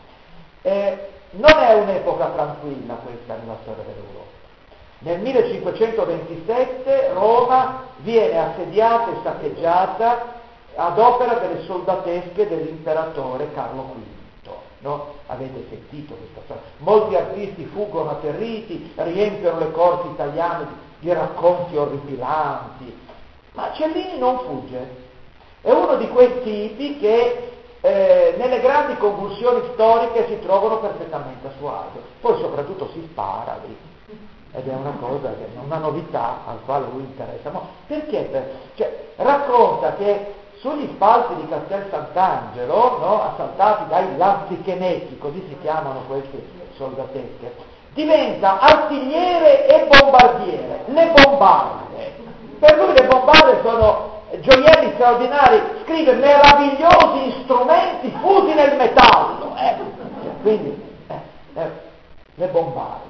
Eh, non è un'epoca tranquilla questa nella storia dell'Europa. Nel millecinquecentoventisette Roma viene assediata e saccheggiata ad opera delle soldatesche dell'imperatore Carlo quinto. No? Avete sentito questa storia? Molti artisti fuggono atterriti, riempiono le corti italiane di, di racconti orripilanti, ma Cellini non fugge. È uno di quei tipi che eh, nelle grandi convulsioni storiche si trovano perfettamente a suo agio. Poi soprattutto si spara lì. Ed è una cosa, che è una novità al quale lui interessa. Ma perché? Per, cioè, racconta che sugli spalti di Castel Sant'Angelo, no, assaltati dai lanzichenetti, così si chiamano questi soldatesche, diventa artigliere e bombardiere, le bombarde. Per lui le bombarde sono gioielli straordinari, scrive meravigliosi strumenti fusi nel metallo. Eh. Quindi, eh, eh, le bombarde.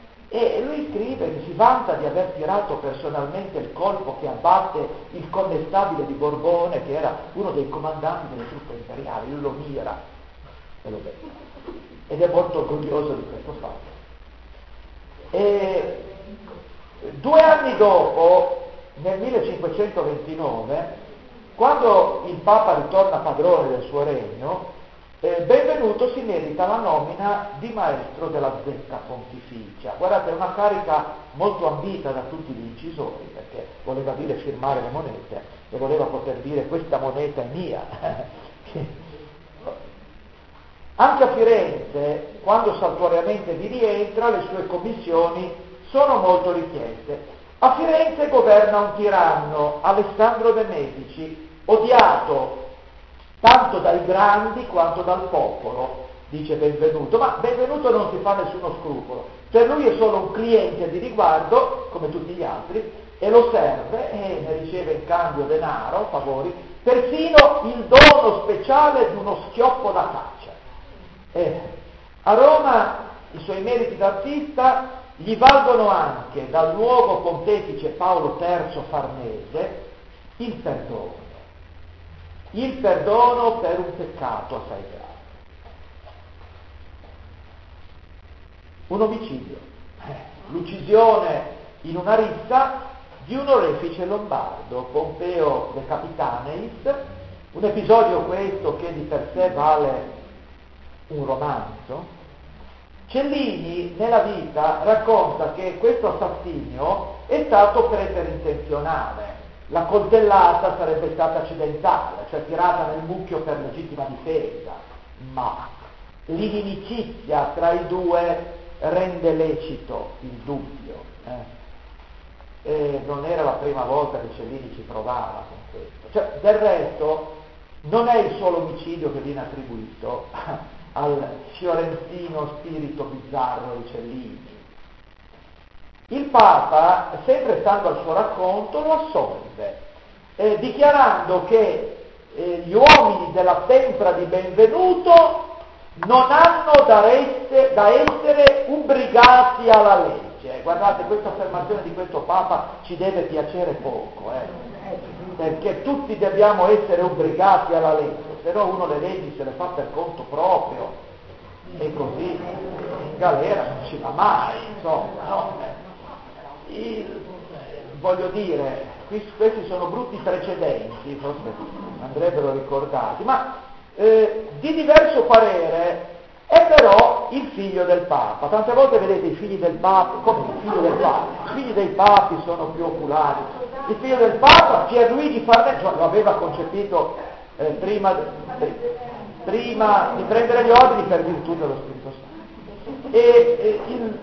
E lui scrive che si vanta di aver tirato personalmente il colpo che abbatte il connestabile di Borbone, che era uno dei comandanti delle truppe imperiali. Lui lo mira e lo vede. Ed è molto orgoglioso di questo fatto. E due anni dopo, nel millecinquecentoventinove, quando il Papa ritorna padrone del suo regno, Eh, Benvenuto si merita la nomina di maestro della zecca pontificia. Guardate, è una carica molto ambita da tutti gli incisori, perché voleva dire firmare le monete e voleva poter dire questa moneta è mia. Anche a Firenze, quando saltuariamente vi rientra, le sue commissioni sono molto richieste. A Firenze governa un tiranno, Alessandro de' Medici, odiato tanto dai grandi quanto dal popolo, dice Benvenuto, ma Benvenuto non si fa nessuno scrupolo, per lui è solo un cliente di riguardo, come tutti gli altri, e lo serve e ne riceve in cambio denaro, favori, persino il dono speciale di uno schioppo da caccia. Eh, a Roma i suoi meriti d'artista gli valgono anche dal nuovo pontefice Paolo terzo Farnese il perdono. Il perdono per un peccato assai grave. Un omicidio, l'uccisione in una rissa di un orefice lombardo, Pompeo de Capitaneis, un episodio questo che di per sé vale un romanzo. Cellini nella vita racconta che questo assassinio è stato preterintenzionale. La coltellata sarebbe stata accidentale, cioè tirata nel mucchio per legittima difesa, ma l'inimicizia tra i due rende lecito il dubbio. Eh. E non era la prima volta che Cellini ci provava con questo. Cioè, del resto, non è il solo omicidio che viene attribuito al fiorentino spirito bizzarro di Cellini. il Papa, sempre stando al suo racconto, lo assolve, eh, dichiarando che eh, gli uomini della tempra di Benvenuto non hanno da, reste, da essere ubbligati alla legge. Guardate, questa affermazione di questo Papa ci deve piacere poco, eh, perché tutti dobbiamo essere ubbligati alla legge, se no uno le leggi se le fa per conto proprio, e così in galera non ci va mai, insomma, no? Il, voglio dire, questi sono brutti precedenti, forse andrebbero ricordati, ma eh, di diverso parere è però il figlio del Papa. Tante volte vedete i figli del Papa, come il figlio del Papa, i figli dei papi sono più oculari. Il figlio del Papa, Pierluigi Farnese, cioè, lo aveva concepito eh, prima, prima di prendere gli ordini per virtù dello Spirito Santo, e, e il,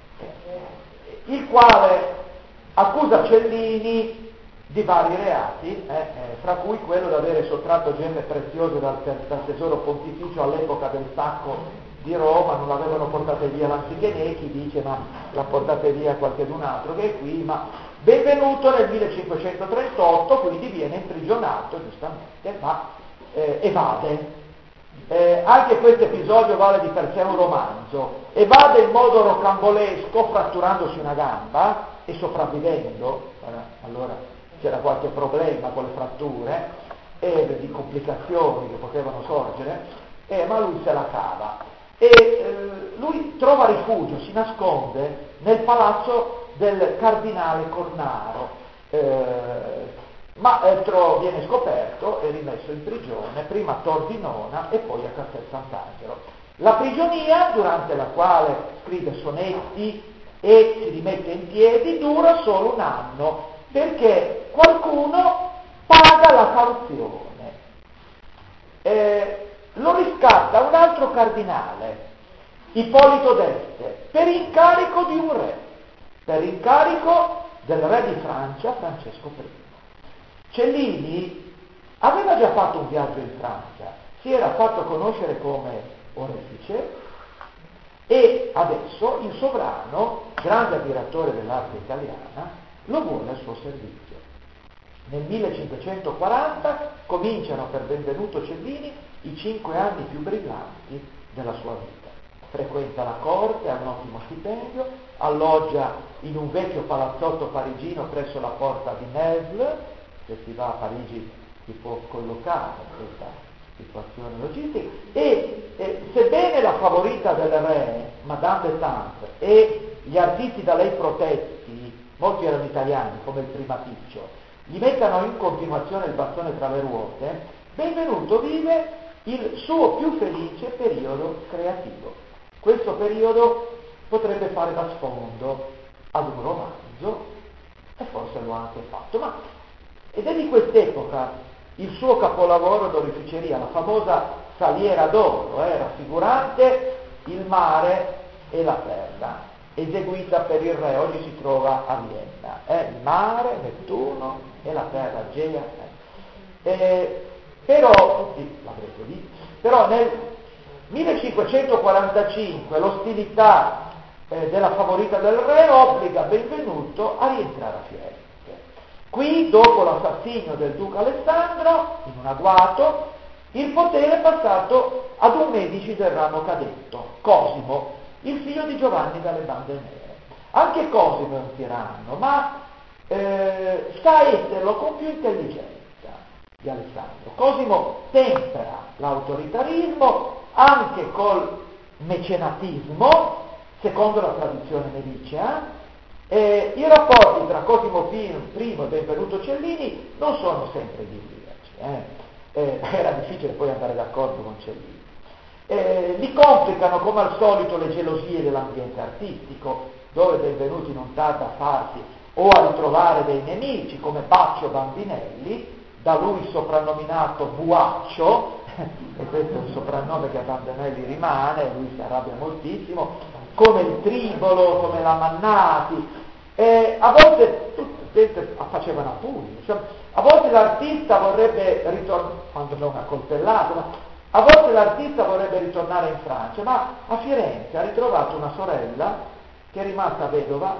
il quale accusa Cellini di vari reati, eh, eh, fra cui quello di avere sottratto gemme preziose dal, dal tesoro pontificio all'epoca del sacco di Roma, non l'avevano portate via l'Anzichenechi, dice, ma l'ha portate via qualchedun altro che è qui, ma Benvenuto nel millecinquecentotrentotto quindi viene imprigionato, giustamente, ma eh, evade. Eh, anche questo episodio vale di per sé un romanzo, evade in modo rocambolesco, fratturandosi una gamba e sopravvivendo, allora c'era qualche problema con le fratture e di complicazioni che potevano sorgere, eh, ma lui se la cava e eh, lui trova rifugio, si nasconde nel palazzo del cardinale Cornaro, eh, ma eh, tro, viene scoperto e rimesso in prigione, prima a Tor di Nona e poi a Castel Sant'Angelo. La prigionia, durante la quale scrive sonetti e si rimette in piedi, dura solo un anno, perché qualcuno paga la cauzione. Eh, lo riscatta un altro cardinale, Ippolito d'Este, per incarico di un re, per incarico del re di Francia, Francesco I. Cellini aveva già fatto un viaggio in Francia, si era fatto conoscere come orefice e adesso il sovrano, grande ammiratore dell'arte italiana, lo vuole al suo servizio. Nel millecinquecentoquaranta cominciano per Benvenuto Cellini i cinque anni più brillanti della sua vita. Frequenta la corte, ha un ottimo stipendio, alloggia in un vecchio palazzotto parigino presso la porta di Nesle. Se si va a Parigi si può collocare questa situazione logistica, e eh, sebbene la favorita del re, Madame d'Etampes, e gli artisti da lei protetti, molti erano italiani come il Primaticcio, gli mettano in continuazione il bastone tra le ruote, Benvenuto vive il suo più felice periodo creativo. Questo periodo potrebbe fare da sfondo ad un romanzo, e forse lo ha anche fatto, ma ed è di quest'epoca il suo capolavoro d'oreficeria, la famosa Saliera d'oro, eh, raffigurante il mare e la terra, eseguita per il re, oggi si trova a Vienna, eh, il mare, Nettuno e la terra, Gea. Eh. Eh, però, tutti l'avrete visto, però nel millecinquecentoquarantacinque l'ostilità eh, della favorita del re obbliga Benvenuto a rientrare a Firenze. Qui, dopo l'assassinio del duca Alessandro, in un agguato, il potere è passato ad un medici del ramo cadetto, Cosimo, il figlio di Giovanni dalle bande nere. Anche Cosimo è un tiranno, ma eh, sa esserlo con più intelligenza di Alessandro. Cosimo tempera l'autoritarismo anche col mecenatismo, secondo la tradizione medicea. Eh, I rapporti tra Cosimo I e Benvenuto Cellini non sono sempre idilliaci, eh. Eh, era difficile poi andare d'accordo con Cellini. Eh, li complicano come al solito le gelosie dell'ambiente artistico, dove Benvenuti non tarda a farsi o a ritrovare dei nemici come Baccio Bambinelli, da lui soprannominato Buaccio, e questo è un soprannome che a Bambinelli rimane, lui si arrabbia moltissimo, come il Tribolo, come la Mannati, eh, a volte tutte facevano a pugni, cioè, a volte l'artista vorrebbe ritornare, quando non a coltellate, ma a volte l'artista vorrebbe ritornare in Francia, ma a Firenze ha ritrovato una sorella che è rimasta vedova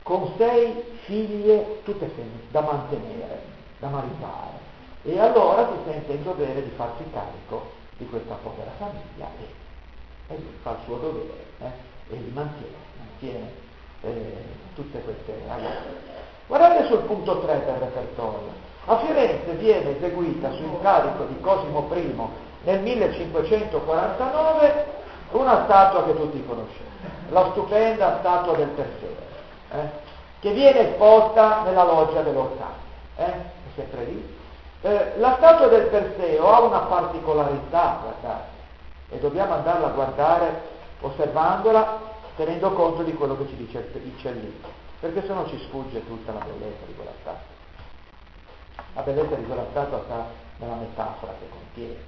con sei figlie, tutte femmine, da mantenere, da maritare. E allora si sente in dovere di farsi carico di questa povera famiglia e, e lui fa il suo dovere eh, e li mantiene, mantiene eh, tutte queste ragazze. Guardate sul punto tre del repertorio. A Firenze viene eseguita su incarico di Cosimo primo nel millecinquecentoquarantanove una statua che tutti conoscete, la stupenda statua del Perseo, eh, che viene esposta nella loggia dell'Orcagna, eh, è sempre lì. Eh, la statua del Perseo ha una particolarità, guardate, e dobbiamo andarla a guardare osservandola, tenendo conto di quello che ci dice il Cellini, perché sennò ci sfugge tutta la bellezza di quella statua. La bellezza di quella statua sta nella metafora che contiene.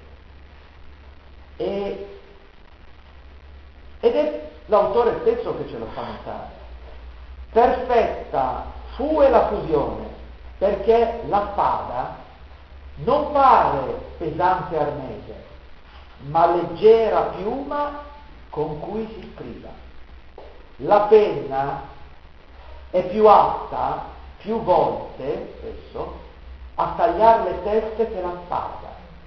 E, ed è l'autore stesso che ce lo fa notare. Perfetta fu e la fusione, perché la spada non pare pesante arnese, ma leggera piuma con cui si scriva. La penna è più atta, più volte, spesso, a tagliare le teste che la spada.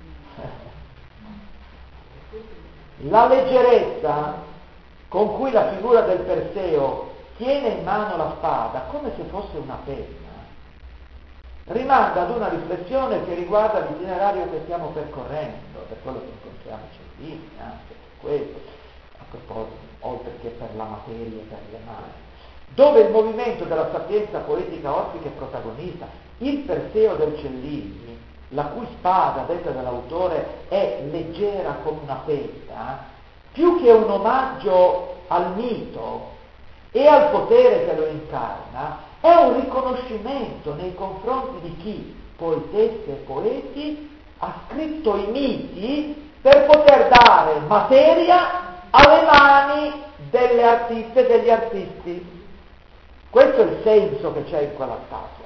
La leggerezza con cui la figura del Perseo tiene in mano la spada, come se fosse una penna, rimanda ad una riflessione che riguarda l'itinerario che stiamo percorrendo, per quello che incontriamo Cellini, anche questo, a proposito, oltre che per la materia e per le mani, dove il movimento della sapienza poetica orfica è protagonista. Il Perseo del Cellini, la cui spada, detta dall'autore, è leggera come una penna, più che un omaggio al mito e al potere che lo incarna, è un riconoscimento nei confronti di chi, poetesse e poeti, ha scritto i miti per poter dare materia alle mani delle artiste e degli artisti. Questo è il senso che c'è in quella statua,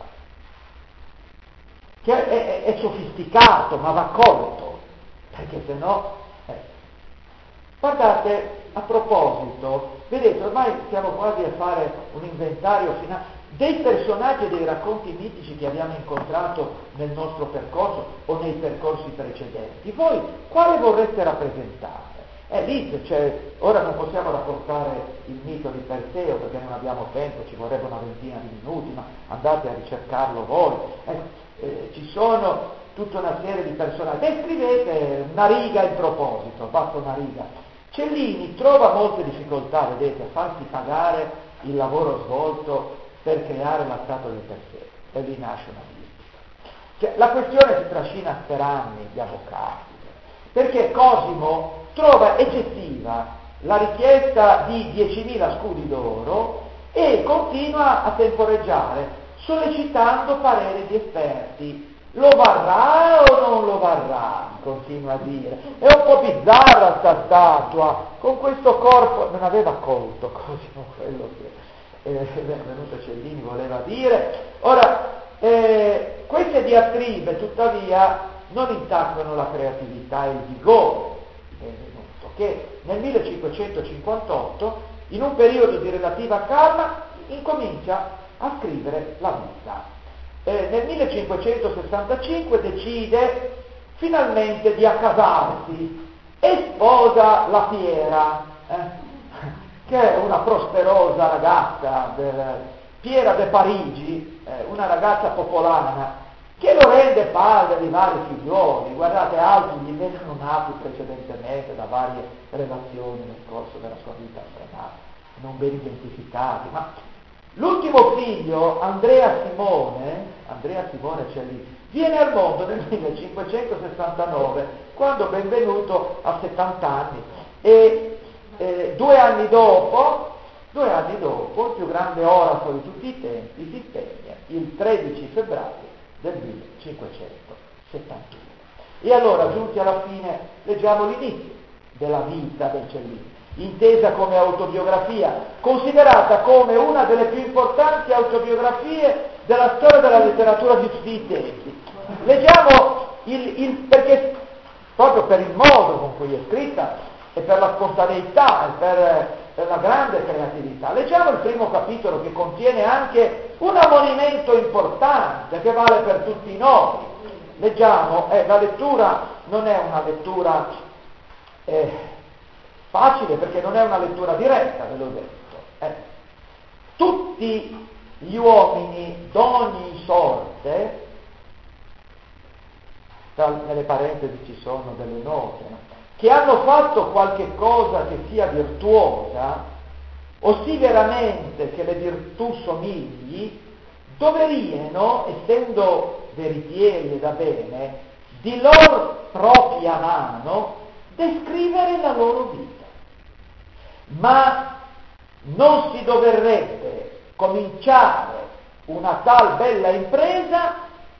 che è, è, è sofisticato, ma va colto, perché se no... Eh. Guardate, a proposito, vedete, ormai siamo quasi a fare un inventario finale dei personaggi e dei racconti mitici che abbiamo incontrato nel nostro percorso o nei percorsi precedenti. Voi quale vorreste rappresentare? Eh, lì, cioè, ora non possiamo raccontare il mito di Perseo perché non abbiamo tempo, ci vorrebbe una ventina di minuti, ma andate a ricercarlo voi. Eh, eh, ci sono tutta una serie di personaggi. E scrivete una riga in proposito, basta una riga. Cellini trova molte difficoltà, vedete, a farsi pagare il lavoro svolto per creare la statua del Perseo, e lì nasce una disputa. Cioè, la questione si trascina per anni gli avvocati, perché Cosimo trova eccessiva la richiesta di diecimila scudi d'oro e continua a temporeggiare, sollecitando pareri di esperti. Lo varrà o non lo varrà? Continua a dire. È un po' bizzarra sta statua, con questo corpo. Non aveva colto Cosimo quello che eh, venuto Cellini voleva dire. Ora, eh, queste diatribe tuttavia non intaccano la creatività e il vigore di Benvenuto, che nel millecinquecentocinquantotto, in un periodo di relativa calma, incomincia a scrivere la vita. Eh, nel millecinquecentosessantacinque decide finalmente di accasarsi e sposa la Piera, eh, che è una prosperosa ragazza, del, Piera de Parigi, eh, una ragazza popolana, che lo rende padre di vari figlioli. Guardate, altri gli vengono nati precedentemente da varie relazioni nel corso della sua vita stradale, non ben identificati, ma l'ultimo figlio, Andrea Simone, Andrea Simone Cellini, viene al mondo nel millecinquecentosessantanove, quando Benvenuto ha settanta anni, e eh, due anni dopo, due anni dopo, il più grande orafo di tutti i tempi si spegne il tredici febbraio del millecinquecentosettantuno. E allora, giunti alla fine, leggiamo l'inizio della vita del Cellini, intesa come autobiografia, considerata come una delle più importanti autobiografie della storia della letteratura di tutti i tempi. Leggiamo il, il perché proprio per il modo con cui è scritta, e per la spontaneità e per, per la grande creatività. Leggiamo il primo capitolo che contiene anche un ammonimento importante che vale per tutti noi. Leggiamo, eh, la lettura non è una lettura eh, facile perché non è una lettura diretta, ve l'ho detto. Eh. Tutti gli uomini d'ogni sorte, nelle parentesi ci sono delle note, no? Che hanno fatto qualche cosa che sia virtuosa, o sì veramente che le virtù somigli, doveriano, essendo veritieri e da bene, di lor propria mano descrivere la loro vita. Ma non si dovrebbe cominciare una tal bella impresa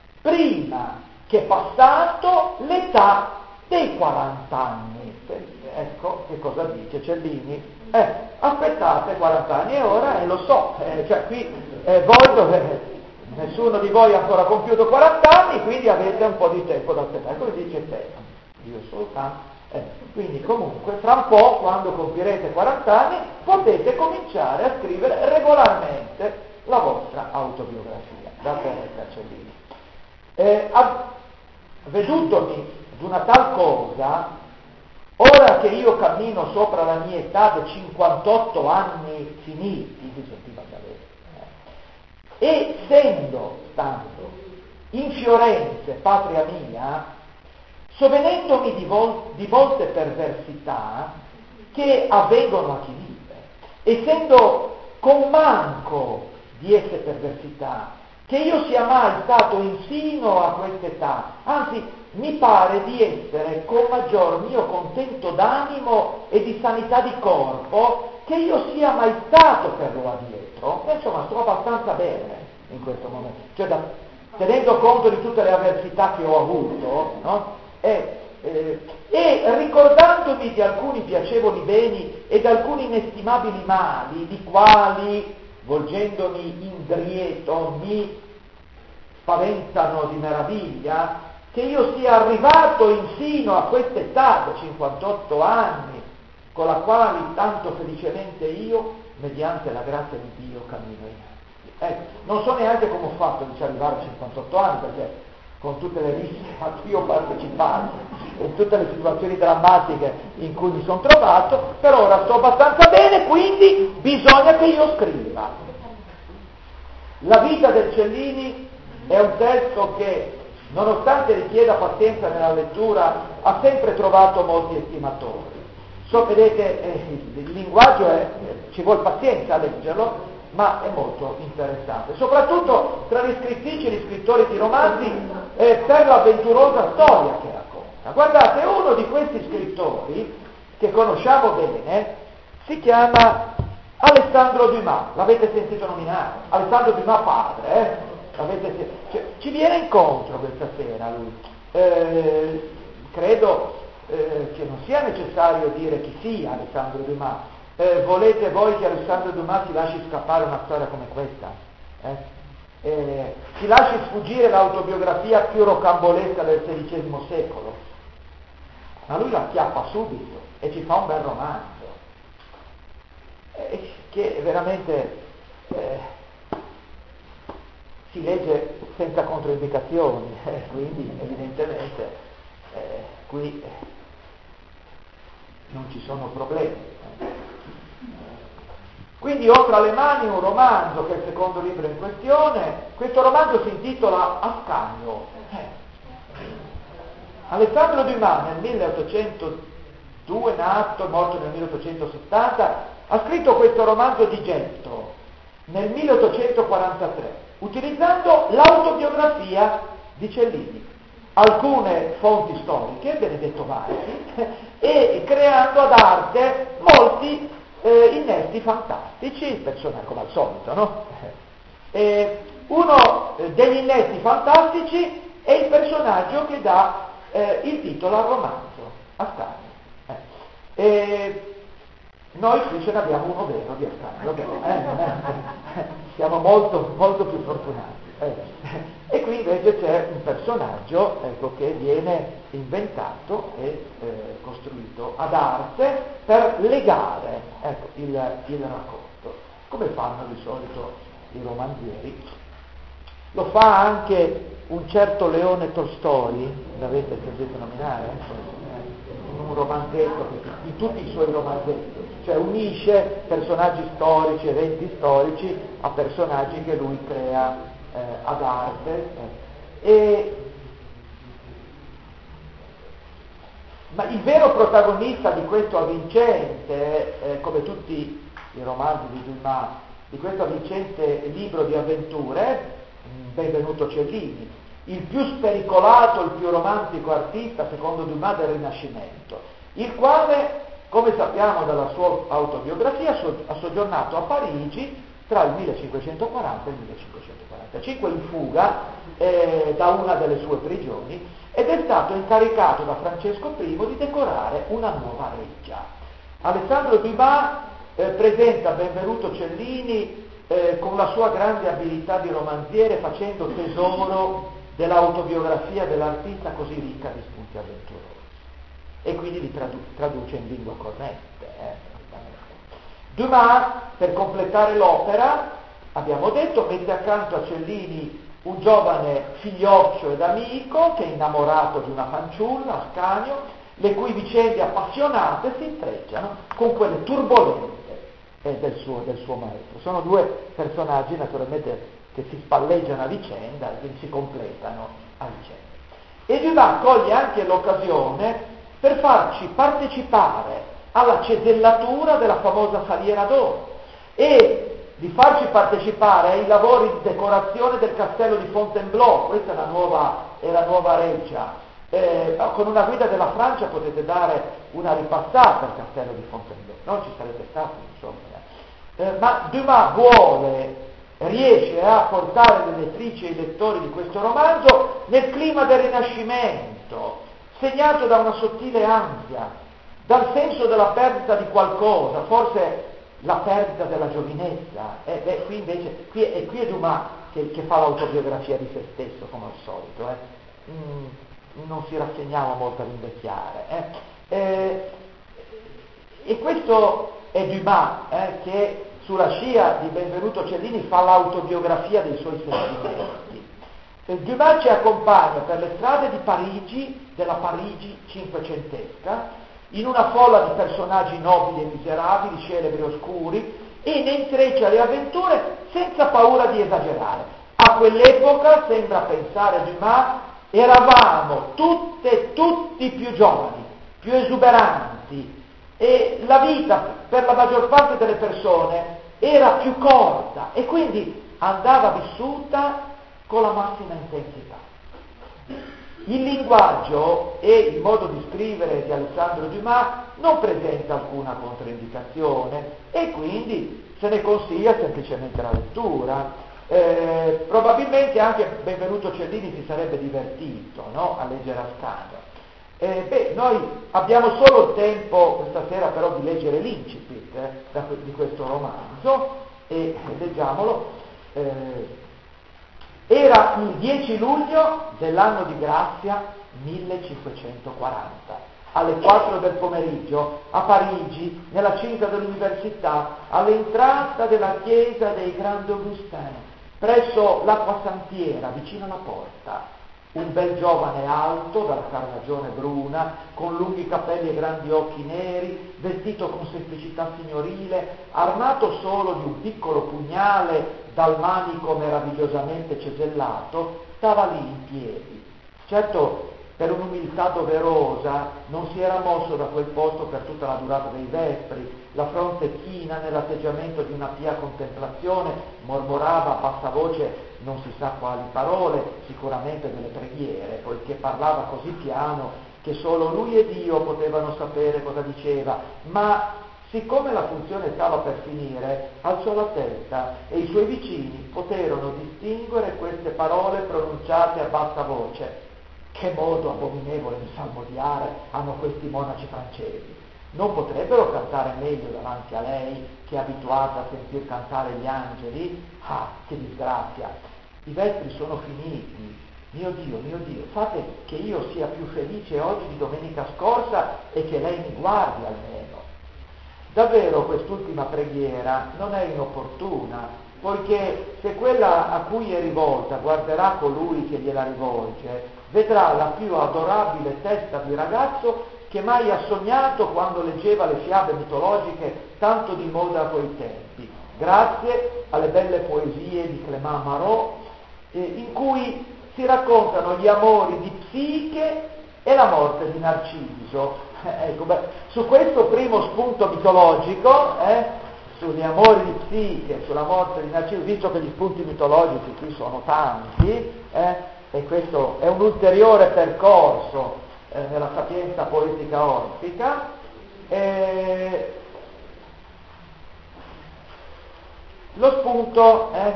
prima che passato l'età dei quaranta anni. Ecco che cosa dice Cellini. Eh, aspettate quaranta anni e ora, e eh, lo so, eh, cioè qui eh, voi dove, nessuno di voi ha ancora compiuto quaranta anni, quindi avete un po' di tempo da aspettare. Come dice Stefano? Io soltanto. Eh, quindi comunque fra un po', quando compirete quaranta anni, potete cominciare a scrivere regolarmente la vostra autobiografia. Date retta a Cellini. Eh, a, vedutomi di una tal cosa, ora che io cammino sopra la mia età di cinquantotto anni finiti, si sentiva già bene, eh, e essendo stando in Firenze, patria mia, sovvenendomi di, vol- di volte perversità che avvengono a chi vive, essendo con manco di esse perversità, che io sia mai stato insino a quest'età, anzi mi pare di essere con maggior mio contento d'animo e di sanità di corpo che io sia mai stato per lo addietro, e insomma sto abbastanza bene in questo momento, cioè da, tenendo conto di tutte le avversità che ho avuto, no? E, eh, e ricordandomi di alcuni piacevoli beni e di alcuni inestimabili mali, di quali, volgendomi indrieto, mi spaventano di meraviglia, che io sia arrivato insino a quest'età di cinquantotto anni, con la quale tanto felicemente io, mediante la grazia di Dio, cammino in avanti. Ecco, non so neanche come ho fatto di arrivare a cinquantotto anni, perché con tutte le risse a cui ho partecipato e tutte le situazioni drammatiche in cui mi sono trovato, per ora sto abbastanza bene, quindi bisogna che io scriva. La vita del Cellini è un testo che, nonostante richieda pazienza nella lettura, ha sempre trovato molti estimatori. So, vedete, eh, il linguaggio è, eh, ci vuole pazienza a leggerlo, ma è molto interessante, soprattutto tra le scrittrici e gli scrittori di romanzi, eh, per l'avventurosa storia che racconta. Guardate, uno di questi scrittori, che conosciamo bene, si chiama Alessandro Dumas, l'avete sentito nominare? Alessandro Dumas padre, eh? L'avete, cioè, ci viene incontro questa sera lui. Eh, credo eh, che non sia necessario dire chi sia Alessandro Dumas. Eh, volete voi che Alessandro Dumas si lasci scappare una storia come questa? Eh? Eh, si lasci sfuggire l'autobiografia più rocambolesca del sedicesimo secolo? Ma lui la chiappa subito e ci fa un bel romanzo, eh, che veramente eh, si legge senza controindicazioni, eh, quindi evidentemente eh, qui non ci sono problemi. Quindi ho tra le mani un romanzo che è il secondo libro in questione. Questo romanzo si intitola Ascanio. Alessandro Dumas nel milleottocentodue nato, morto nel milleottocentosettanta, ha scritto questo romanzo di getto nel milleottocentoquarantatré, utilizzando l'autobiografia di Cellini, alcune fonti storiche, Benedetto Varzi, e creando ad arte molti eh, innesti fantastici, personaggi come al solito, no? Eh, uno degli innesti fantastici è il personaggio che dà eh, il titolo al romanzo, Ascanio. Eh. Eh, noi qui ce ne abbiamo uno vero di Ascanio, eh, eh, siamo molto, molto più fortunati. Eh. E E qui invece c'è un personaggio, ecco, che viene inventato e eh, costruito ad arte per legare, ecco, il, il racconto, come fanno di solito i romanzieri. Lo fa anche un certo Leone Tolstoi, l'avete sentito nominare? In un romanzetto, in tutti i suoi romanzetti, cioè unisce personaggi storici, eventi storici a personaggi che lui crea eh, ad arte. Eh. E, ma il vero protagonista di questo avvincente, eh, come tutti i romanzi di Dumas, di questo avvincente libro di avventure, Benvenuto Cellini, il più spericolato, il più romantico artista secondo Dumas del Rinascimento, il quale, come sappiamo dalla sua autobiografia, ha soggiornato a Parigi tra il millecinquecentoquaranta e il millecinquecentoquarantacinque in fuga eh, da una delle sue prigioni, ed è stato incaricato da Francesco I di decorare una nuova reggia. Alessandro Dumas eh, presenta Benvenuto Cellini eh, con la sua grande abilità di romanziere, facendo tesoro dell'autobiografia dell'artista così ricca di spunti avventurosi, e quindi li tradu- traduce in lingua corrente. Eh. Dumas, per completare l'opera, abbiamo detto, mette accanto a Cellini un giovane figlioccio ed amico che è innamorato di una fanciulla, Ascanio, le cui vicende appassionate si intrecciano con quelle turbolente eh, del, suo, del suo maestro. Sono due personaggi naturalmente che si spalleggiano a vicenda e quindi si completano a vicenda. E Dumas coglie anche l'occasione per farci partecipare alla cesellatura della famosa Saliera d'Oro e di farci partecipare ai lavori di decorazione del castello di Fontainebleau. Questa è la nuova, è la nuova reggia. Eh, con una guida della Francia potete dare una ripassata al castello di Fontainebleau, non ci sarete stati, insomma. Eh, ma Dumas vuole, riesce a portare le lettrici e i lettori di questo romanzo nel clima del Rinascimento, segnato da una sottile ansia, dal senso della perdita di qualcosa, forse la perdita della giovinezza. Eh, beh, qui invece, qui è, qui è Dumas che, che fa l'autobiografia di se stesso, come al solito. Eh. Mm, non si rassegnava molto ad invecchiare. Eh. Eh, e questo è Dumas, eh, che sulla scia di Benvenuto Cellini fa l'autobiografia dei suoi sentimenti. E Dumas ci accompagna per le strade di Parigi, della Parigi cinquecentesca, in una folla di personaggi nobili e miserabili, celebri e oscuri, e ne intreccia le avventure senza paura di esagerare. A quell'epoca, sembra pensare Dumas, eravamo tutte, tutti più giovani, più esuberanti, e la vita per la maggior parte delle persone era più corta e quindi andava vissuta con la massima intensità. Il linguaggio e il modo di scrivere di Alessandro Dumas non presenta alcuna controindicazione e quindi se ne consiglia semplicemente la lettura. Eh, probabilmente anche Benvenuto Cellini si sarebbe divertito, no? A leggere Ascanio. Eh, beh, noi abbiamo solo il tempo questa sera però di leggere l'incipit eh, da, di questo romanzo e leggiamolo. Eh, Era il dieci luglio dell'anno di grazia millecinquecentoquaranta, alle quattro del pomeriggio, a Parigi, nella cinta dell'università, all'entrata della chiesa dei Grandi Augustins, presso l'acquasantiera, vicino alla porta. Un bel giovane alto, dalla carnagione bruna, con lunghi capelli e grandi occhi neri, vestito con semplicità signorile, armato solo di un piccolo pugnale dal manico meravigliosamente cesellato, stava lì in piedi. Certo, per un'umiltà doverosa, non si era mosso da quel posto per tutta la durata dei vespri, la fronte china nell'atteggiamento di una pia contemplazione, mormorava a bassa voce non si sa quali parole, sicuramente delle preghiere, poiché parlava così piano che solo lui e Dio potevano sapere cosa diceva, ma siccome la funzione stava per finire, alzò la testa e i suoi vicini poterono distinguere queste parole pronunciate a bassa voce. Che modo abominevole di salmodiare hanno questi monaci francesi. Non potrebbero cantare meglio davanti a lei, che è abituata a sentir cantare gli angeli? Ah, che disgrazia! i vestri sono finiti, mio Dio, mio Dio, fate che io sia più felice oggi di domenica scorsa e che lei mi guardi almeno. Davvero quest'ultima preghiera non è inopportuna, poiché se quella a cui è rivolta guarderà colui che gliela rivolge, vedrà la più adorabile testa di ragazzo che mai ha sognato quando leggeva le fiabe mitologiche tanto di moda a quei tempi, grazie alle belle poesie di Clément Marot, eh, in cui si raccontano gli amori di Psiche e la morte di Narciso. Eh, ecco, beh, su questo primo spunto mitologico, eh, sugli amori di Psiche, sulla morte di Narciso, visto che gli spunti mitologici qui sono tanti, eh, e questo è un ulteriore percorso eh, nella sapienza poetica orfica, eh, lo spunto eh,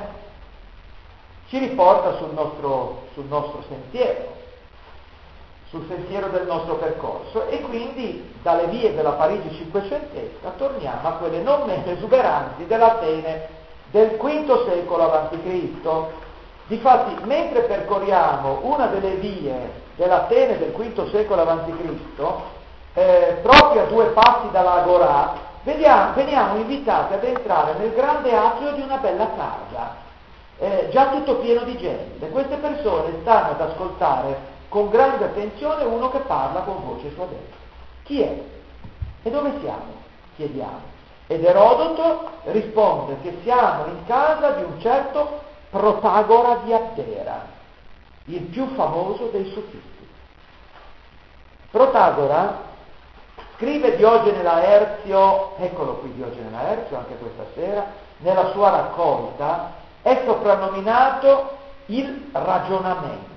ci riporta sul nostro, sul nostro sentiero, sul sentiero del nostro percorso, e quindi dalle vie della Parigi cinquecentesca torniamo a quelle non meno esuberanti dell'Atene del quinto secolo avanti Cristo. Difatti, mentre percorriamo una delle vie dell'Atene del quinto secolo avanti Cristo, eh, proprio a due passi dall'Agorà, vediamo, veniamo invitati ad entrare nel grande atrio di una bella casa, eh, già tutto pieno di gente. Queste persone stanno ad ascoltare con grande attenzione uno che parla con voce sua destra. Chi è? E dove siamo? Chiediamo. Ed Erodoto risponde che siamo in casa di un certo Protagora di Abdera, il più famoso dei sofisti. Protagora, scrive Diogene Laerzio, eccolo qui Diogene Laerzio anche questa sera, nella sua raccolta, è soprannominato il ragionamento.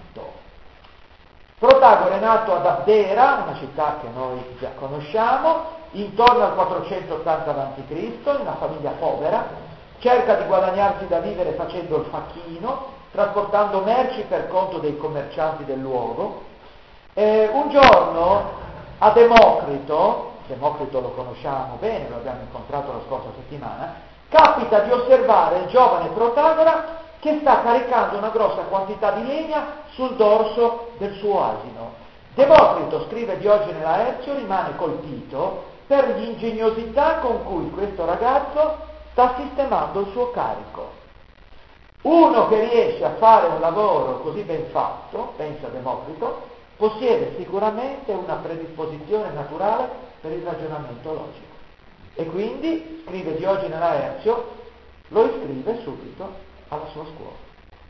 Protagora è nato ad Abdera, una città che noi già conosciamo, intorno al quattrocentottanta avanti Cristo, in una famiglia povera, cerca di guadagnarsi da vivere facendo il facchino, trasportando merci per conto dei commercianti del luogo. Eh, un giorno a Democrito, Democrito lo conosciamo bene, lo abbiamo incontrato la scorsa settimana, capita di osservare il giovane Protagora che sta caricando una grossa quantità di legna sul dorso del suo asino. Democrito, scrive Diogene Laerzio, rimane colpito per l'ingegnosità con cui questo ragazzo sta sistemando il suo carico. Uno che riesce a fare un lavoro così ben fatto, pensa Democrito, possiede sicuramente una predisposizione naturale per il ragionamento logico. E quindi, scrive Diogene Laerzio, lo iscrive subito alla sua scuola.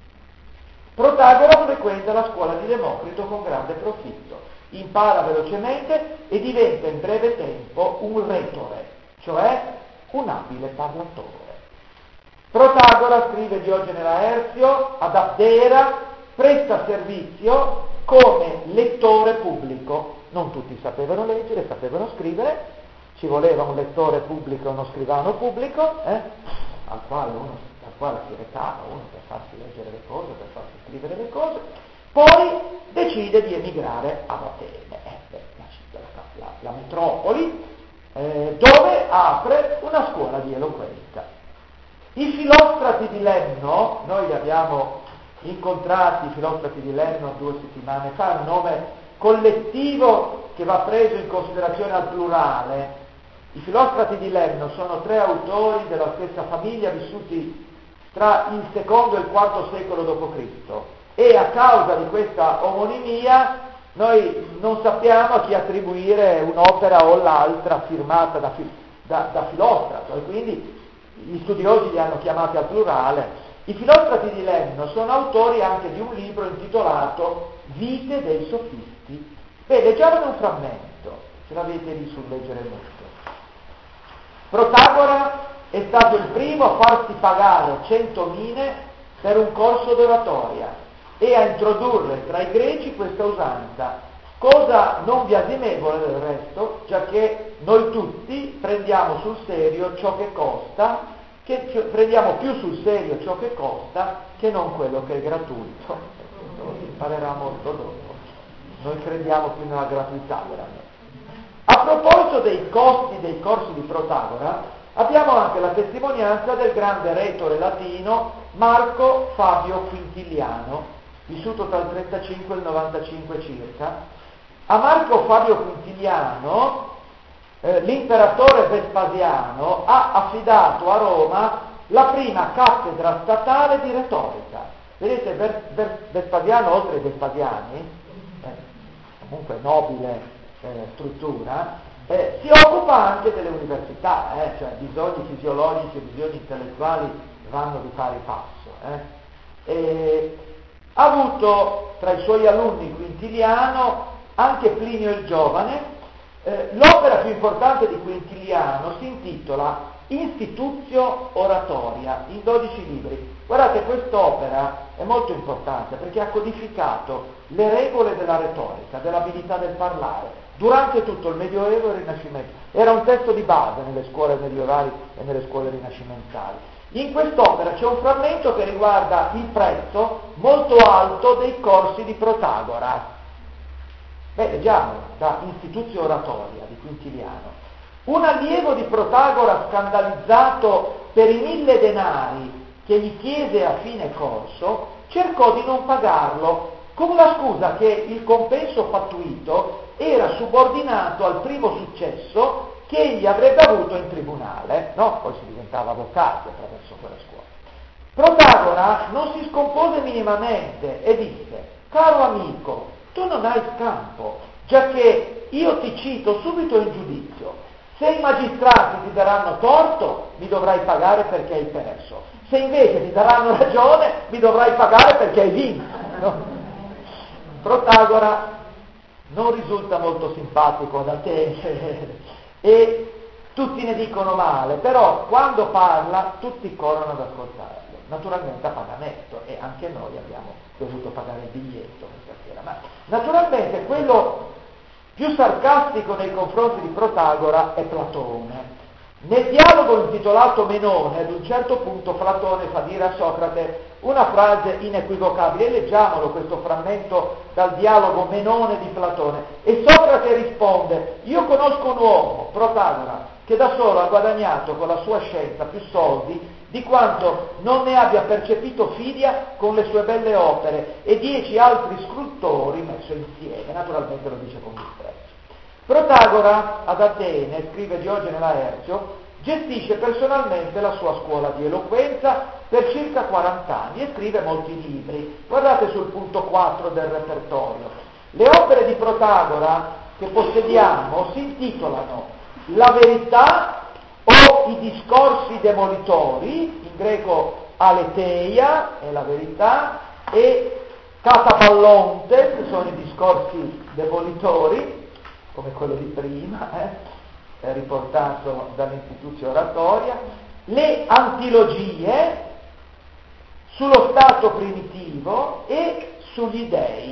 Protagora frequenta la scuola di Democrito con grande profitto, impara velocemente e diventa in breve tempo un retore, cioè un abile parlatore. Protagora, scrive Diogene Laerzio, ad Abdera presta servizio come lettore pubblico. Non tutti sapevano leggere, sapevano scrivere, ci voleva un lettore pubblico e uno scrivano pubblico, eh, al quale uno al quale si recava uno per farsi leggere le cose, per farsi scrivere le cose, poi decide di emigrare ad Atene, eh, la, la, la metropoli, eh, dove apre una scuola di eloquenza. I filostrati di Lenno, noi li abbiamo incontrati, i filostrati di Lenno due settimane fa, è un nome collettivo che va preso in considerazione al plurale. I filostrati di Lenno sono tre autori della stessa famiglia vissuti tra il secondo e il quarto secolo dopo Cristo, e a causa di questa omonimia noi non sappiamo a chi attribuire un'opera o l'altra firmata da, da, da Filostrato, e quindi gli studiosi li hanno chiamati al plurale. I filostrati di Lenno sono autori anche di un libro intitolato Vite dei sofisti. Beh, leggiamone un frammento, ce l'avete lì sul leggere molto. Protagora è stato il primo a farsi pagare cento mine per un corso d'oratoria e a introdurre tra i greci questa usanza, cosa non biasimevole del resto, giacché noi tutti prendiamo sul serio ciò che costa, che prendiamo più sul serio ciò che costa che non quello che è gratuito. Lo si imparerà molto dopo. Noi crediamo più nella gratuità veramente. A proposito dei costi dei corsi di Protagora, Abbiamo anche la testimonianza del grande retore latino Marco Fabio Quintiliano, vissuto tra il trentacinque e il novantacinque circa. A Marco Fabio Quintiliano eh, l'imperatore Vespasiano ha affidato a Roma la prima cattedra statale di retorica. Vedete, Ver, Ver, Vespasiano, oltre ai Vespasiani, eh, comunque nobile eh, struttura, eh, si occupa anche delle università, eh, cioè bisogni fisiologici e bisogni intellettuali vanno di pari passo. Eh. E ha avuto tra i suoi alunni Quintiliano anche Plinio il Giovane. Eh, l'opera più importante di Quintiliano si intitola Institutio Oratoria, in dodici libri. Guardate, quest'opera è molto importante perché ha codificato le regole della retorica, dell'abilità del parlare, durante tutto il Medioevo e il Rinascimento. Era un testo di base nelle scuole medievali e nelle scuole rinascimentali. In quest'opera c'è un frammento che riguarda il prezzo molto alto dei corsi di Protagora. Beh, leggiamolo, da Institutio Oratoria di Quintiliano. Un allievo di Protagora, scandalizzato per i mille denari che gli chiese a fine corso, cercò di non pagarlo con la scusa che il compenso pattuito era subordinato al primo successo che egli avrebbe avuto in tribunale, no? Poi si diventava avvocati attraverso quella scuola. Protagora non si scompose minimamente e disse: caro amico, tu non hai scampo, giacché io ti cito subito in giudizio. Se i magistrati ti daranno torto, mi dovrai pagare perché hai perso. Se invece ti daranno ragione, mi dovrai pagare perché hai vinto. No? Protagora non risulta molto simpatico ad Atene e tutti ne dicono male, però quando parla tutti corrono ad ascoltarlo, naturalmente a pagamento, e anche noi abbiamo dovuto pagare il biglietto questa sera. Ma naturalmente quello più sarcastico nei confronti di Protagora è Platone. Nel dialogo intitolato Menone, ad un certo punto Platone fa dire a Socrate una frase inequivocabile. Leggiamolo questo frammento dal dialogo Menone di Platone. E Socrate risponde: io conosco un uomo, Protagora, che da solo ha guadagnato con la sua scienza più soldi di quanto non ne abbia percepito Fidia con le sue belle opere e dieci altri scrittori messo insieme. Naturalmente lo dice con disprezzo. Protagora ad Atene, scrive Diogene Laercio, gestisce personalmente la sua scuola di eloquenza per circa quaranta anni e scrive molti libri. Guardate sul punto quattro del repertorio. Le opere di Protagora che possediamo si intitolano La verità o i discorsi demolitori, in greco aletheia è la verità, e cataballonte, che sono i discorsi demolitori, come quello di prima, eh, è riportato dall'Institutio Oratoria, le antilogie sullo stato primitivo e sugli dei,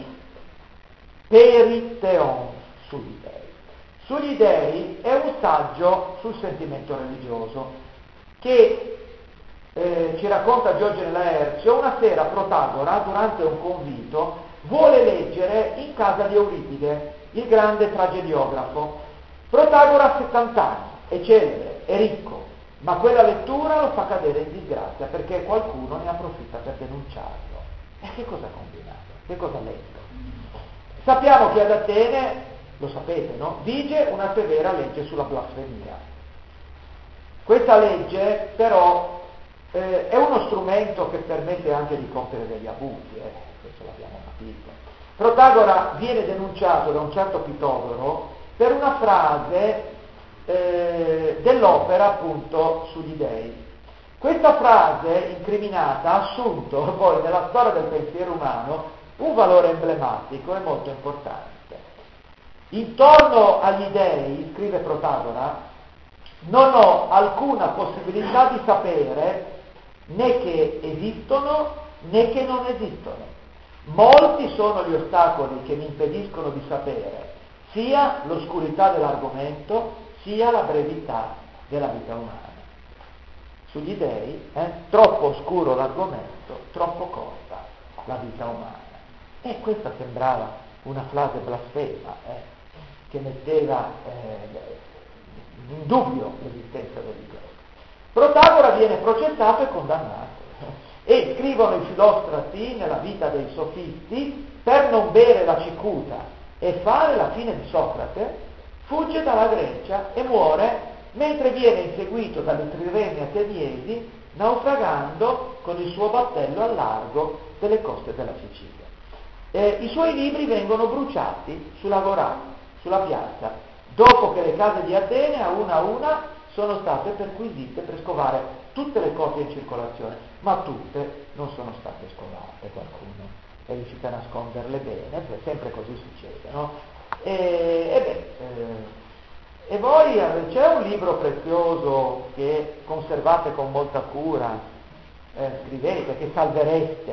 periteon sugli dei. Sugli dei è un saggio sul sentimento religioso che eh, ci racconta Diogene Laercio. Una sera Protagora, durante un convito, vuole leggere in casa di Euripide, il grande tragediografo. Protagora ha settanta anni, è celebre, è ricco, ma quella lettura lo fa cadere in disgrazia perché qualcuno ne approfitta per denunciarlo. E che cosa ha combinato? Che cosa ha letto? Sappiamo che ad Atene, lo sapete, no? Vige una severa legge sulla blasfemia. Questa legge però eh, è uno strumento che permette anche di compiere degli abusi, eh? Questo l'abbiamo capito. Protagora viene denunciato da un certo Pitodoro per una frase eh, dell'opera appunto sugli dei. Questa frase incriminata ha assunto poi nella storia del pensiero umano un valore emblematico e molto importante. Intorno agli dei, scrive Protagora, non ho alcuna possibilità di sapere né che esistono né che non esistono. Molti sono gli ostacoli che mi impediscono di sapere sia l'oscurità dell'argomento sia la brevità della vita umana. Sugli dei, eh, troppo oscuro l'argomento, troppo corta la vita umana. E questa sembrava una frase blasfema, eh, che metteva eh, in dubbio l'esistenza del Dio. Protagora viene processato e condannato. E scrivono i filostrati nella vita dei sofisti, per non bere la cicuta e fare la fine di Socrate, fugge dalla Grecia e muore mentre viene inseguito dalle triremi ateniesi, naufragando con il suo battello al largo delle coste della Sicilia. Eh, I suoi libri vengono bruciati sull'agorà, sulla piazza, dopo che le case di Atene a una a una sono state perquisite per scovare tutte le copie in circolazione, ma tutte non sono state scovate, qualcuno è riuscito a nasconderle bene, sempre così succede, no? E, e beh, eh, E voi eh, c'è un libro prezioso che conservate con molta cura, eh, scrivete, che salvereste,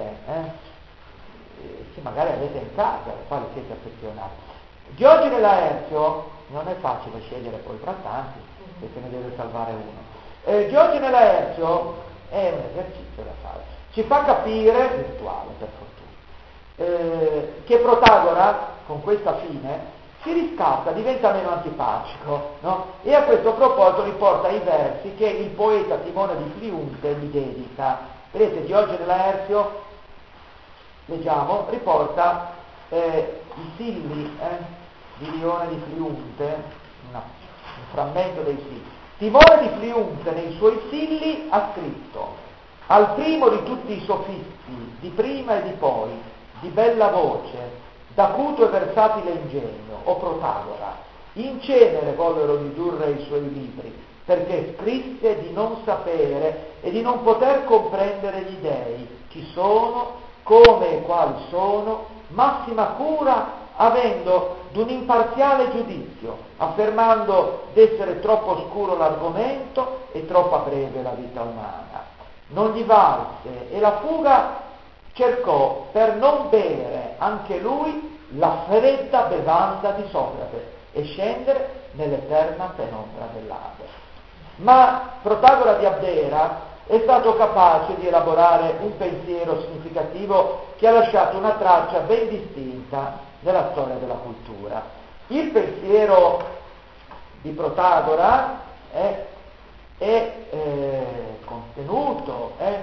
eh, che magari avete in casa, alle quali siete affezionati. Diogene Laertio, non è facile scegliere poi tra tanti, perché ne deve salvare uno. Eh, Diogene Laertio è un esercizio da fare, ci fa capire, virtuale per fortuna, eh, che Protagora, con questa fine, si riscatta, diventa meno antipatico, no? E a questo proposito riporta i versi che il poeta Timone di Fliunte gli dedica. Vedete, Diogene Laertio, leggiamo, riporta eh, i silli eh, di Lione di Fliunte, una, un frammento dei silli. Timone di Fliunte nei suoi silli ha scritto: al primo di tutti i sofisti, di prima e di poi, di bella voce, d'acuto e versatile ingegno, o Protagora, in cenere vollero ridurre i suoi libri, perché scrisse di non sapere e di non poter comprendere gli dei, chi sono, come e quali sono, massima cura avendo d'un imparziale giudizio, affermando d'essere troppo oscuro l'argomento e troppo breve la vita umana. Non gli valse e la fuga cercò per non bere anche lui la fredda bevanda di Socrate e scendere nell'eterna penombra dell'Ade. Ma Protagora di Abdera è stato capace di elaborare un pensiero significativo che ha lasciato una traccia ben distinta nella storia della cultura. Il pensiero di Protagora è, è eh, contenuto è,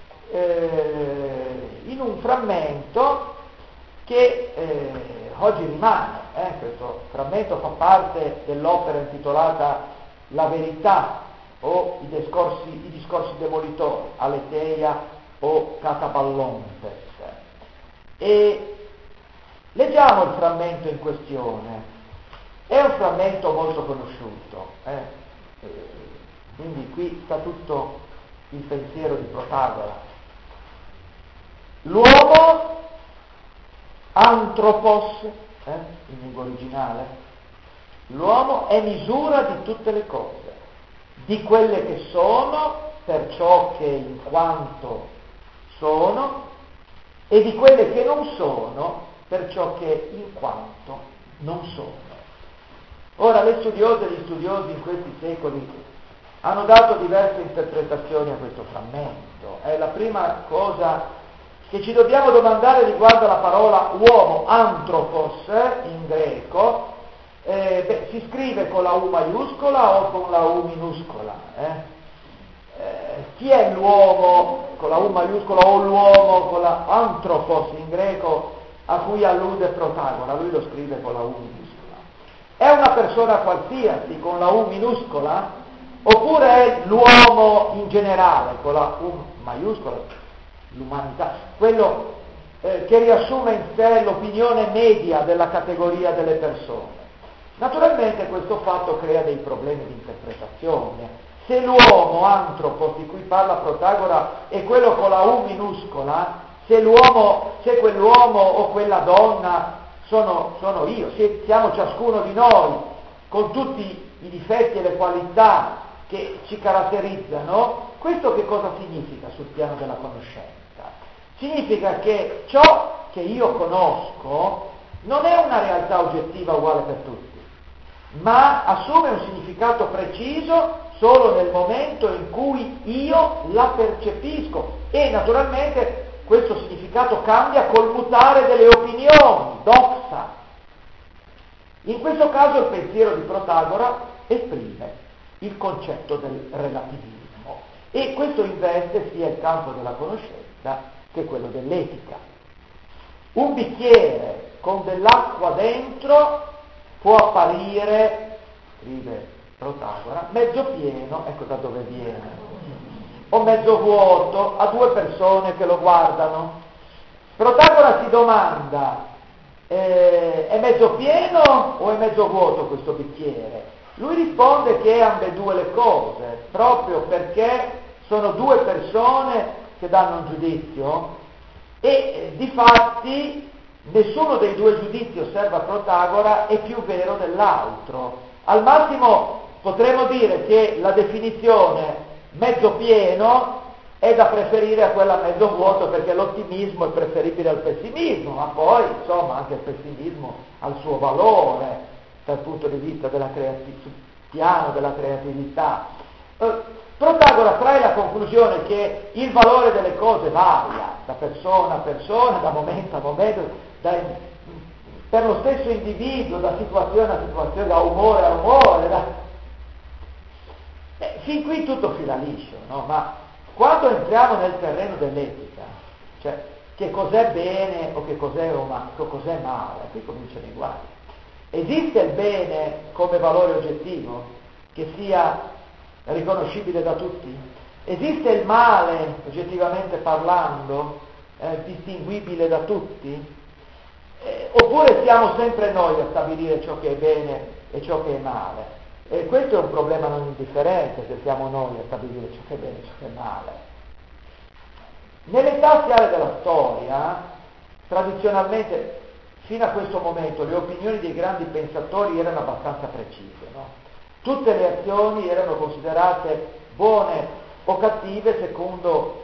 eh, in un frammento che eh, oggi rimane. Eh, questo frammento fa parte dell'opera intitolata La verità o i discorsi, i discorsi demolitori, Aletheia o Cataballontes. E leggiamo il frammento in questione. È un frammento molto conosciuto, eh? Quindi qui sta tutto il pensiero di Protagora. L'uomo anthropos, eh, in lingua originale, l'uomo è misura di tutte le cose, di quelle che sono, per ciò che in quanto sono, e di quelle che non sono, per ciò che in quanto non sono. Ora, le studiose e gli studiosi in questi secoli hanno dato diverse interpretazioni a questo frammento. È la prima cosa che ci dobbiamo domandare riguarda la parola uomo, anthropos, in greco. Eh, beh, si scrive con la U maiuscola o con la U minuscola? Eh? Eh, chi è l'uomo con la U maiuscola o l'uomo con la anthropos in greco a cui allude Protagora? Lui lo scrive con la U minuscola. È una persona qualsiasi con la U minuscola? Oppure è l'uomo in generale con la U maiuscola? L'umanità, quello eh, che riassume in sé l'opinione media della categoria delle persone. Naturalmente questo fatto crea dei problemi di interpretazione. Se l'uomo antropos di cui parla Protagora è quello con la U minuscola, se l'uomo, se quell'uomo o quella donna sono, sono io, se siamo ciascuno di noi, con tutti i difetti e le qualità che ci caratterizzano, questo che cosa significa sul piano della conoscenza? Significa che ciò che io conosco non è una realtà oggettiva uguale per tutti, ma assume un significato preciso solo nel momento in cui io la percepisco e naturalmente questo significato cambia col mutare delle opinioni, doxa. In questo caso il pensiero di Protagora esprime il concetto del relativismo. E questo investe sia il campo della conoscenza che quello dell'etica. Un bicchiere con dell'acqua dentro può apparire, scrive Protagora, mezzo pieno, ecco da dove viene, o mezzo vuoto a due persone che lo guardano. Protagora si domanda, eh, è mezzo pieno o è mezzo vuoto questo bicchiere? Lui risponde che è ambedue le cose, proprio perché sono due persone che danno un giudizio e eh, difatti nessuno dei due giudizi, osserva Protagora, è più vero dell'altro. Al massimo potremmo dire che la definizione mezzo pieno è da preferire a quella mezzo vuoto, perché l'ottimismo è preferibile al pessimismo, ma poi insomma anche il pessimismo ha il suo valore dal punto di vista della creatività, piano della creatività. Eh, Protagora trae la conclusione che il valore delle cose varia da persona a persona, da momento a momento, da, per lo stesso individuo, da situazione a situazione, da umore a umore. Da... Eh, fin qui tutto fila liscio, no? Ma quando entriamo nel terreno dell'etica, cioè che cos'è bene o che cos'è, ma, che cos'è male, qui cominciano i guai. Esiste il bene come valore oggettivo che sia riconoscibile da tutti? Esiste il male, oggettivamente parlando, eh, distinguibile da tutti? Eh, oppure siamo sempre noi a stabilire ciò che è bene e ciò che è male? E questo è un problema non indifferente, se siamo noi a stabilire ciò che è bene e ciò che è male. Nell'età aziale della storia, tradizionalmente, fino a questo momento, le opinioni dei grandi pensatori erano abbastanza precise, no? Tutte le azioni erano considerate buone o cattive secondo,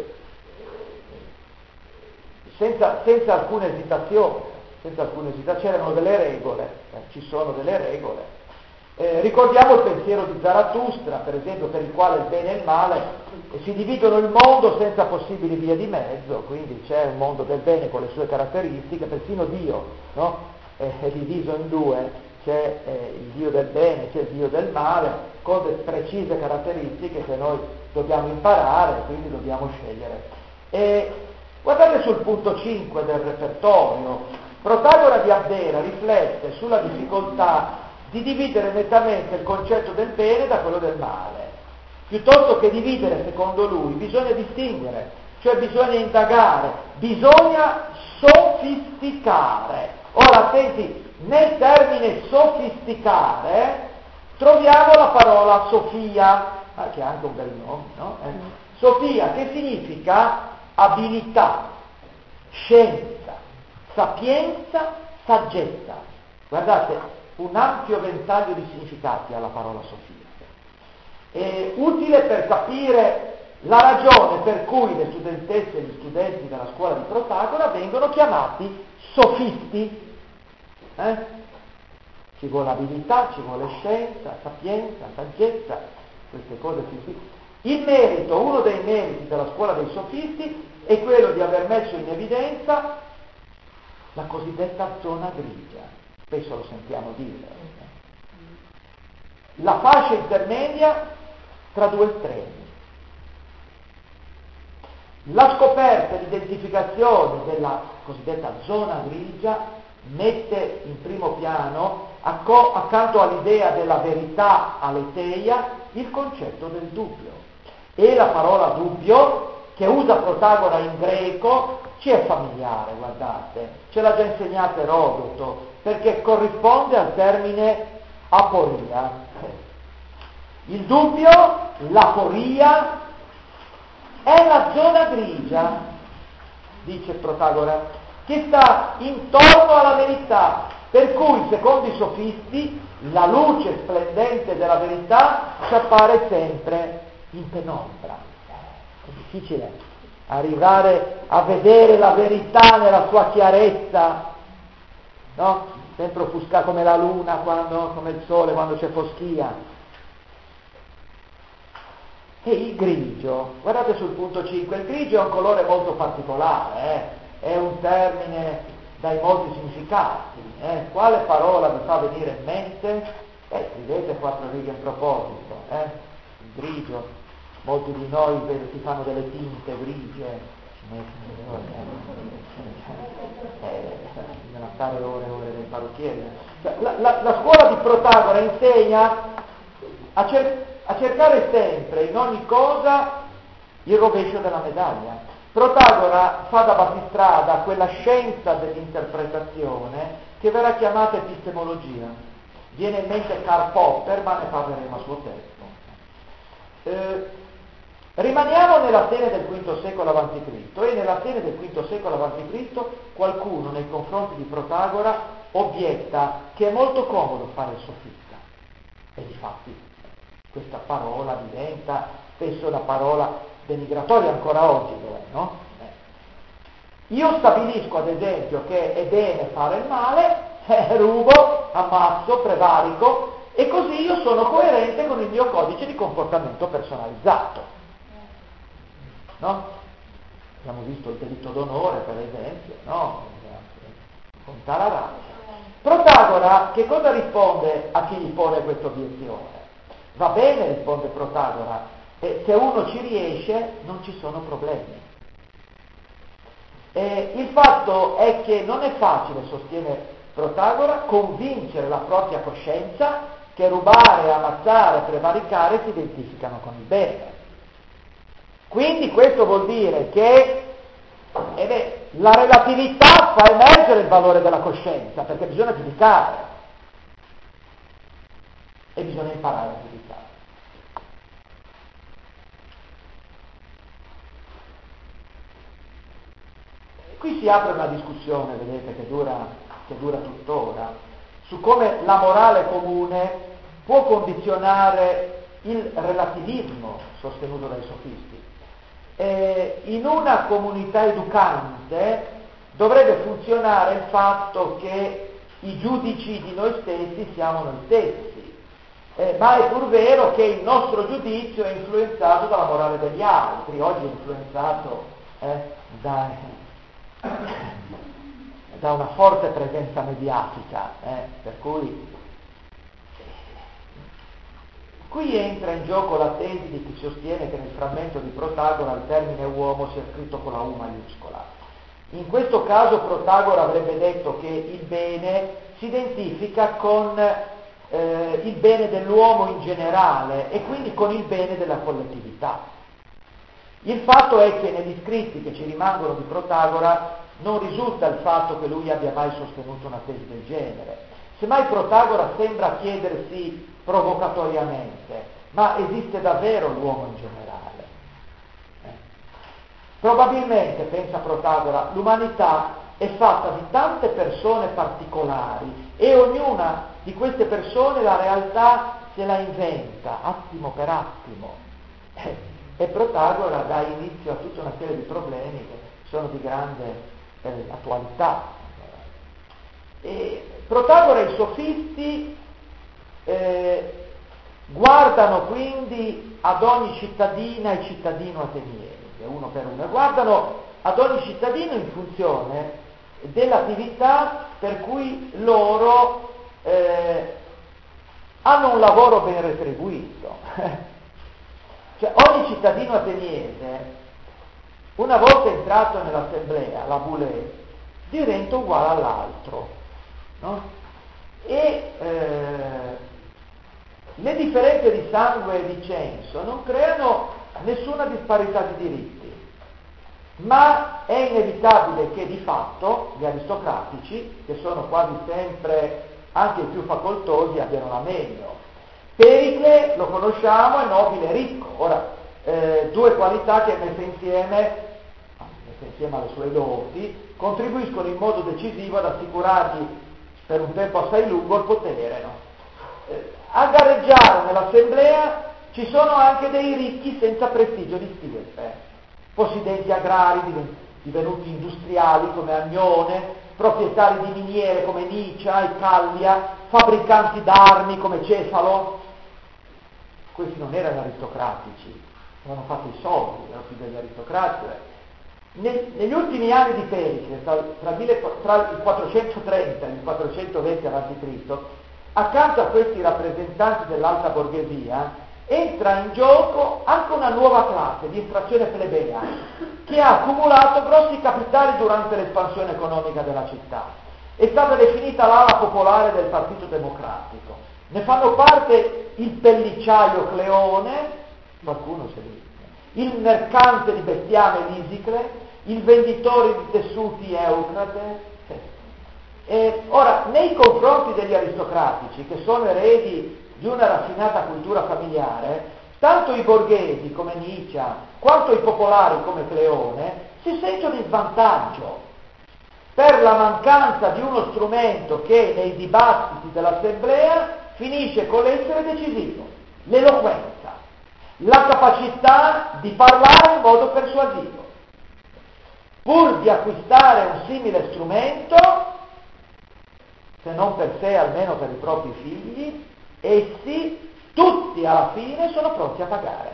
senza, senza alcuna esitazione, senza alcuna esitazione, c'erano delle regole, eh, ci sono delle regole. Eh, ricordiamo il pensiero di Zarathustra, per esempio, per il quale il bene e il male si dividono il mondo senza possibili vie di mezzo, quindi c'è un mondo del bene con le sue caratteristiche, persino Dio, no? è, è diviso in due. C'è eh, il Dio del bene, c'è il Dio del male, con delle precise caratteristiche che noi dobbiamo imparare, quindi dobbiamo scegliere. E guardate sul punto cinque del repertorio, Protagora di Abdera riflette sulla difficoltà di dividere nettamente il concetto del bene da quello del male. Piuttosto che dividere, secondo lui, bisogna distinguere, cioè bisogna indagare, bisogna sofisticare. Ora, attenti, nel termine sofisticare troviamo la parola Sofia, ah, che è anche un bel nome, no? Eh? Sofia, che significa abilità, scienza, sapienza, saggezza. Guardate, un ampio ventaglio di significati ha la parola Sofia. È utile per capire la ragione per cui le studentesse e gli studenti della scuola di Protagora vengono chiamati sofisti. Eh? Ci vuole abilità, ci vuole scienza, sapienza, saggezza, queste cose sì, sì. Il merito, uno dei meriti della scuola dei sofisti è quello di aver messo in evidenza la cosiddetta zona grigia, spesso lo sentiamo dire, la fascia intermedia tra due estremi. La scoperta e l'identificazione della cosiddetta zona grigia mette in primo piano, acco- accanto all'idea della verità aletheia, il concetto del dubbio. E la parola dubbio, che usa Protagora in greco, ci è familiare, guardate, ce l'ha già insegnato Erodoto, perché corrisponde al termine aporia. Il dubbio, l'aporia, è la zona grigia, dice Protagora, che sta intorno alla verità, per cui, secondo i sofisti, la luce splendente della verità ci appare sempre in penombra. È difficile arrivare a vedere la verità nella sua chiarezza, no? Sempre offuscata come la luna, quando, come il sole quando c'è foschia. E il grigio, guardate sul punto cinque, il grigio è un colore molto particolare, eh? È un termine dai molti significati. Eh? Quale parola vi fa venire in mente? Eh, scrivete quattro righe in proposito. Eh? Il grigio. molti di noi vedo, si fanno delle tinte grigie, eh, bisogna stare ore e ore nei parrucchieri. La, la, la scuola di Protagora insegna a, cer- a cercare sempre in ogni cosa il rovescio della medaglia. Protagora fa da battistrada quella scienza dell'interpretazione che verrà chiamata epistemologia. Viene in mente Karl Popper, ma ne parleremo a suo tempo. Eh, rimaniamo nell'Atene del quinto secolo avanti Cristo e nell'Atene del quinto secolo avanti Cristo qualcuno nei confronti di Protagora obietta che è molto comodo fare il sofista. E difatti questa parola diventa spesso una parola denigratoria, ancora oggi lo è, no? Io stabilisco ad esempio che è bene fare il male, eh, rubo, ammazzo, prevarico, e così io sono coerente con il mio codice di comportamento personalizzato. No? Abbiamo visto il delitto d'onore, per esempio, no? Con Tararaccia. Protagora che cosa risponde a chi gli pone questa obiezione? Va bene, risponde Protagora, e se uno ci riesce non ci sono problemi. E il fatto è che non è facile, sostiene Protagora, convincere la propria coscienza che rubare, ammazzare, prevaricare si identificano con il bene. Quindi questo vuol dire che eh beh, la relatività fa emergere il valore della coscienza, perché bisogna giudicare e bisogna imparare a giudicare. Qui si apre una discussione, vedete, che dura, che dura tuttora, su come la morale comune può condizionare il relativismo sostenuto dai sofisti. Eh, in una comunità educante dovrebbe funzionare il fatto che i giudici di noi stessi siamo noi stessi, eh, ma è pur vero che il nostro giudizio è influenzato dalla morale degli altri, oggi è influenzato eh, da, da una forte presenza mediatica, eh, per cui qui entra in gioco la tesi di chi sostiene che nel frammento di Protagora il termine uomo sia scritto con la U maiuscola. In questo caso Protagora avrebbe detto che il bene si identifica con eh, il bene dell'uomo in generale e quindi con il bene della collettività. Il fatto è che negli scritti che ci rimangono di Protagora non risulta il fatto che lui abbia mai sostenuto una tesi del genere. Semmai Protagora sembra chiedersi provocatoriamente, ma esiste davvero l'uomo in generale? Eh. Probabilmente, pensa Protagora, l'umanità è fatta di tante persone particolari e ognuna di queste persone la realtà se la inventa, attimo per attimo. Eh. E Protagora dà inizio a tutta una serie di problemi che sono di grande eh, attualità. E Protagora e i sofisti eh, guardano quindi ad ogni cittadina e cittadino ateniese, uno per uno, e guardano ad ogni cittadino in funzione dell'attività per cui loro eh, hanno un lavoro ben retribuito. Cioè ogni cittadino ateniese, una volta entrato nell'assemblea, la boulée, diventa uguale all'altro, no? E eh, le differenze di sangue e di censo non creano nessuna disparità di diritti, ma è inevitabile che di fatto gli aristocratici, che sono quasi sempre anche i più facoltosi, abbiano la meglio. Pericle, lo conosciamo, è nobile e ricco. Ora, eh, due qualità che messe insieme, messe insieme alle sue doti, contribuiscono in modo decisivo ad assicurargli per un tempo assai lungo il potere. No? Eh, a gareggiare nell'assemblea ci sono anche dei ricchi senza prestigio di stirpe, possidenti agrari divenuti industriali come Agnone, proprietari di miniere come Nicia e Callia, fabbricanti d'armi come Cefalo. Questi non erano aristocratici, avevano fatto i soldi, erano più degli aristocratici. Neg- negli ultimi anni di Pericle, tra, tra, mille, tra il quattrocentotrenta e il quattrocentoventi avanti Cristo, accanto a questi rappresentanti dell'alta borghesia, entra in gioco anche una nuova classe di estrazione plebea che ha accumulato grossi capitali durante l'espansione economica della città. È stata definita l'ala popolare del Partito Democratico. Ne fanno parte il pellicciaio Cleone, qualcuno se li il mercante di bestiame Lisicle, il venditore di tessuti Eucrate. E ora, nei confronti degli aristocratici, che sono eredi di una raffinata cultura familiare, tanto i borghesi come Nietzsche, quanto i popolari come Cleone, si sentono in vantaggio per la mancanza di uno strumento che nei dibattiti dell'assemblea finisce con l'essere decisivo, l'eloquenza. La capacità di parlare in modo persuasivo. Pur di acquistare un simile strumento, se non per sé, almeno per i propri figli, essi tutti alla fine sono pronti a pagare.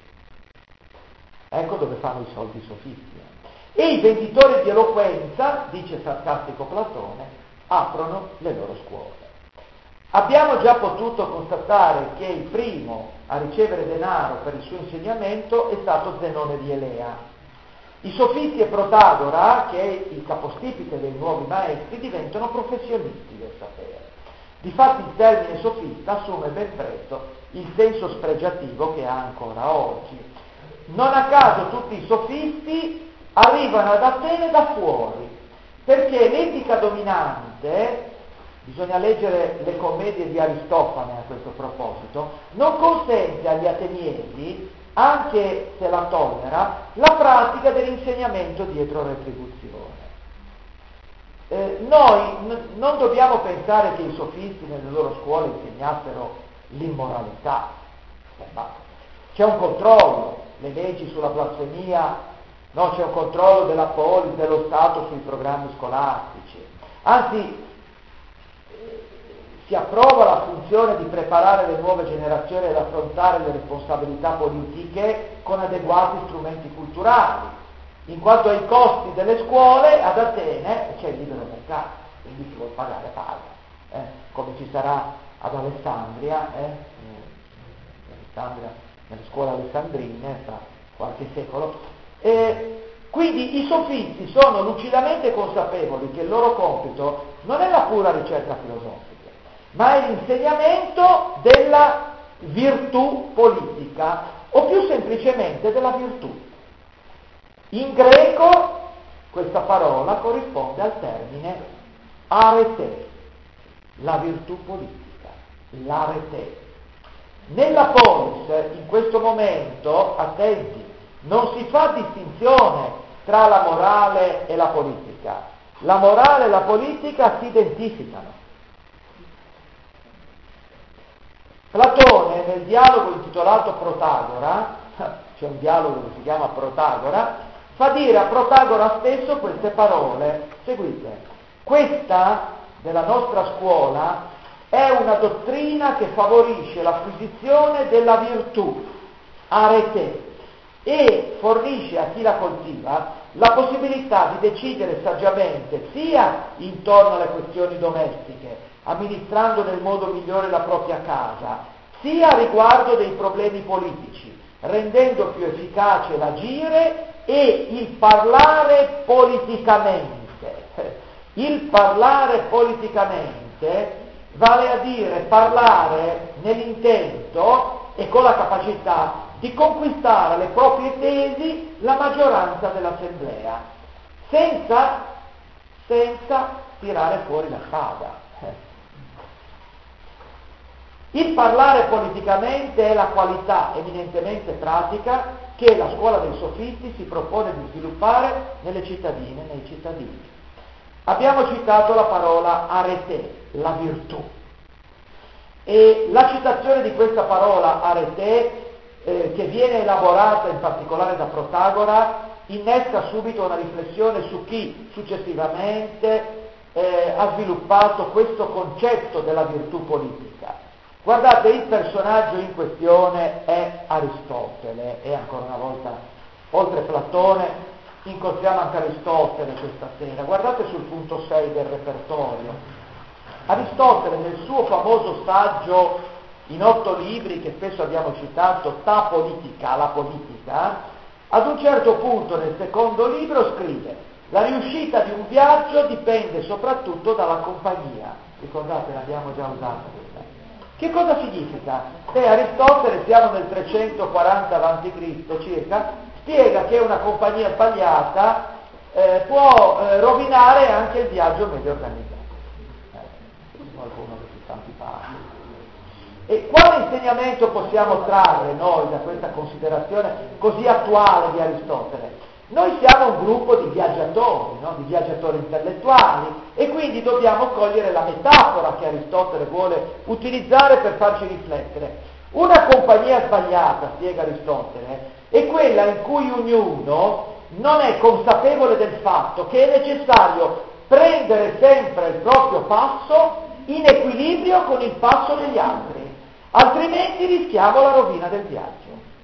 Ecco dove fanno i soldi i sofisti. E i venditori di eloquenza, dice sarcastico Platone, aprono le loro scuole. Abbiamo già potuto constatare che il primo a ricevere denaro per il suo insegnamento è stato Zenone di Elea. I sofisti e Protagora, che è il capostipite dei nuovi maestri, diventano professionisti del sapere. Difatti il termine sofista assume ben presto il senso spregiativo che ha ancora oggi. Non a caso tutti i sofisti arrivano ad Atene da fuori, perché l'etica dominante, bisogna leggere le commedie di Aristofane a questo proposito, non consente agli ateniesi, anche se la tollera, la pratica dell'insegnamento dietro retribuzione. Eh, noi n- non dobbiamo pensare che i sofisti nelle loro scuole insegnassero l'immoralità. Eh, ma c'è un controllo, le leggi sulla blasfemia, no, c'è un controllo della polis, dello Stato sui programmi scolastici. Anzi, si approva la funzione di preparare le nuove generazioni ad affrontare le responsabilità politiche con adeguati strumenti culturali, in quanto ai costi delle scuole ad Atene c'è il libero mercato, quindi chi vuol pagare paga, eh? come ci sarà ad Alessandria, eh? Alessandria, nelle scuole alessandrine tra qualche secolo. E quindi i sofisti sono lucidamente consapevoli che il loro compito non è la pura ricerca filosofica, ma è l'insegnamento della virtù politica, o più semplicemente della virtù. In greco questa parola corrisponde al termine arete, la virtù politica, l'arete. Nella polis, in questo momento, attenti, non si fa distinzione tra la morale e la politica. La morale e la politica si identificano. Platone, nel dialogo intitolato Protagora, c'è un dialogo che si chiama Protagora, fa dire a Protagora stesso queste parole. Seguite, questa della nostra scuola è una dottrina che favorisce l'acquisizione della virtù, arete, e fornisce a chi la coltiva la possibilità di decidere saggiamente sia intorno alle questioni domestiche, amministrando nel modo migliore la propria casa, sia a riguardo dei problemi politici, rendendo più efficace l'agire e il parlare politicamente. Il parlare politicamente vale a dire parlare nell'intento e con la capacità di conquistare le proprie tesi la maggioranza dell'assemblea, senza, senza tirare fuori la spada. Il parlare politicamente è la qualità eminentemente pratica che la scuola dei sofisti si propone di sviluppare nelle cittadine, nei cittadini. Abbiamo citato la parola arete, la virtù. E la citazione di questa parola arete, eh, che viene elaborata in particolare da Protagora, innesca subito una riflessione su chi successivamente eh, ha sviluppato questo concetto della virtù politica. Guardate, il personaggio in questione è Aristotele, e ancora una volta, oltre Platone, incontriamo anche Aristotele questa sera. Guardate sul punto sei del repertorio. Aristotele nel suo famoso saggio in otto libri che spesso abbiamo citato, Ta Politica, la politica, ad un certo punto nel secondo libro scrive: la riuscita di un viaggio dipende soprattutto dalla compagnia. Ricordate, l'abbiamo già usata questa. Che cosa significa? Beh, Aristotele, siamo nel trecentoquaranta avanti Cristo circa, spiega che una compagnia sbagliata eh, può eh, rovinare anche il viaggio meglio organizzato. Eh, qualcuno che si sta antipatico. E quale insegnamento possiamo trarre noi da questa considerazione così attuale di Aristotele? Noi siamo un gruppo di viaggiatori, no? Di viaggiatori intellettuali, e quindi dobbiamo cogliere la metafora che Aristotele vuole utilizzare per farci riflettere. Una compagnia sbagliata, spiega Aristotele, è quella in cui ognuno non è consapevole del fatto che è necessario prendere sempre il proprio passo in equilibrio con il passo degli altri, altrimenti rischiamo la rovina del viaggio.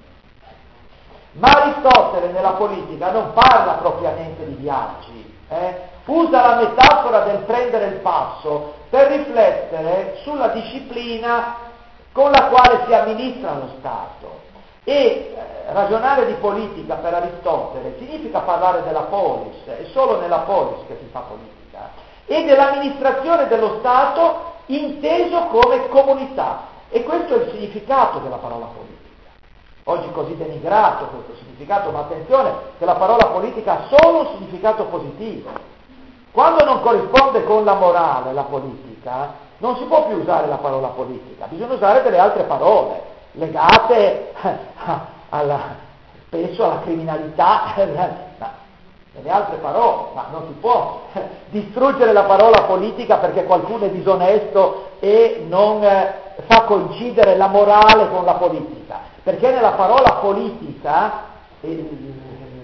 Ma Aristotele nella politica non parla propriamente di viaggi, eh? Usa la metafora del prendere il passo per riflettere sulla disciplina con la quale si amministra lo Stato. E eh, ragionare di politica per Aristotele significa parlare della polis, è solo nella polis che si fa politica, e dell'amministrazione dello Stato inteso come comunità. E questo è il significato della parola politica. Oggi così denigrato questo significato, ma attenzione che la parola politica ha solo un significato positivo. Quando non corrisponde con la morale, la politica, non si può più usare la parola politica, bisogna usare delle altre parole, legate alla, spesso alla criminalità, ma delle altre parole, ma non si può distruggere la parola politica perché qualcuno è disonesto e non fa coincidere la morale con la politica. Perché nella parola politica il,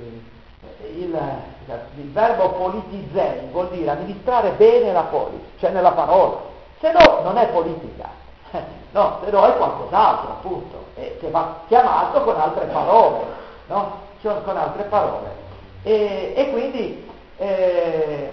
il, il verbo politizei vuol dire amministrare bene la polis, cioè nella parola, se no non è politica, no, se no è qualcos'altro appunto, e che va chiamato con altre parole, no? Cioè, con altre parole. E, e quindi eh,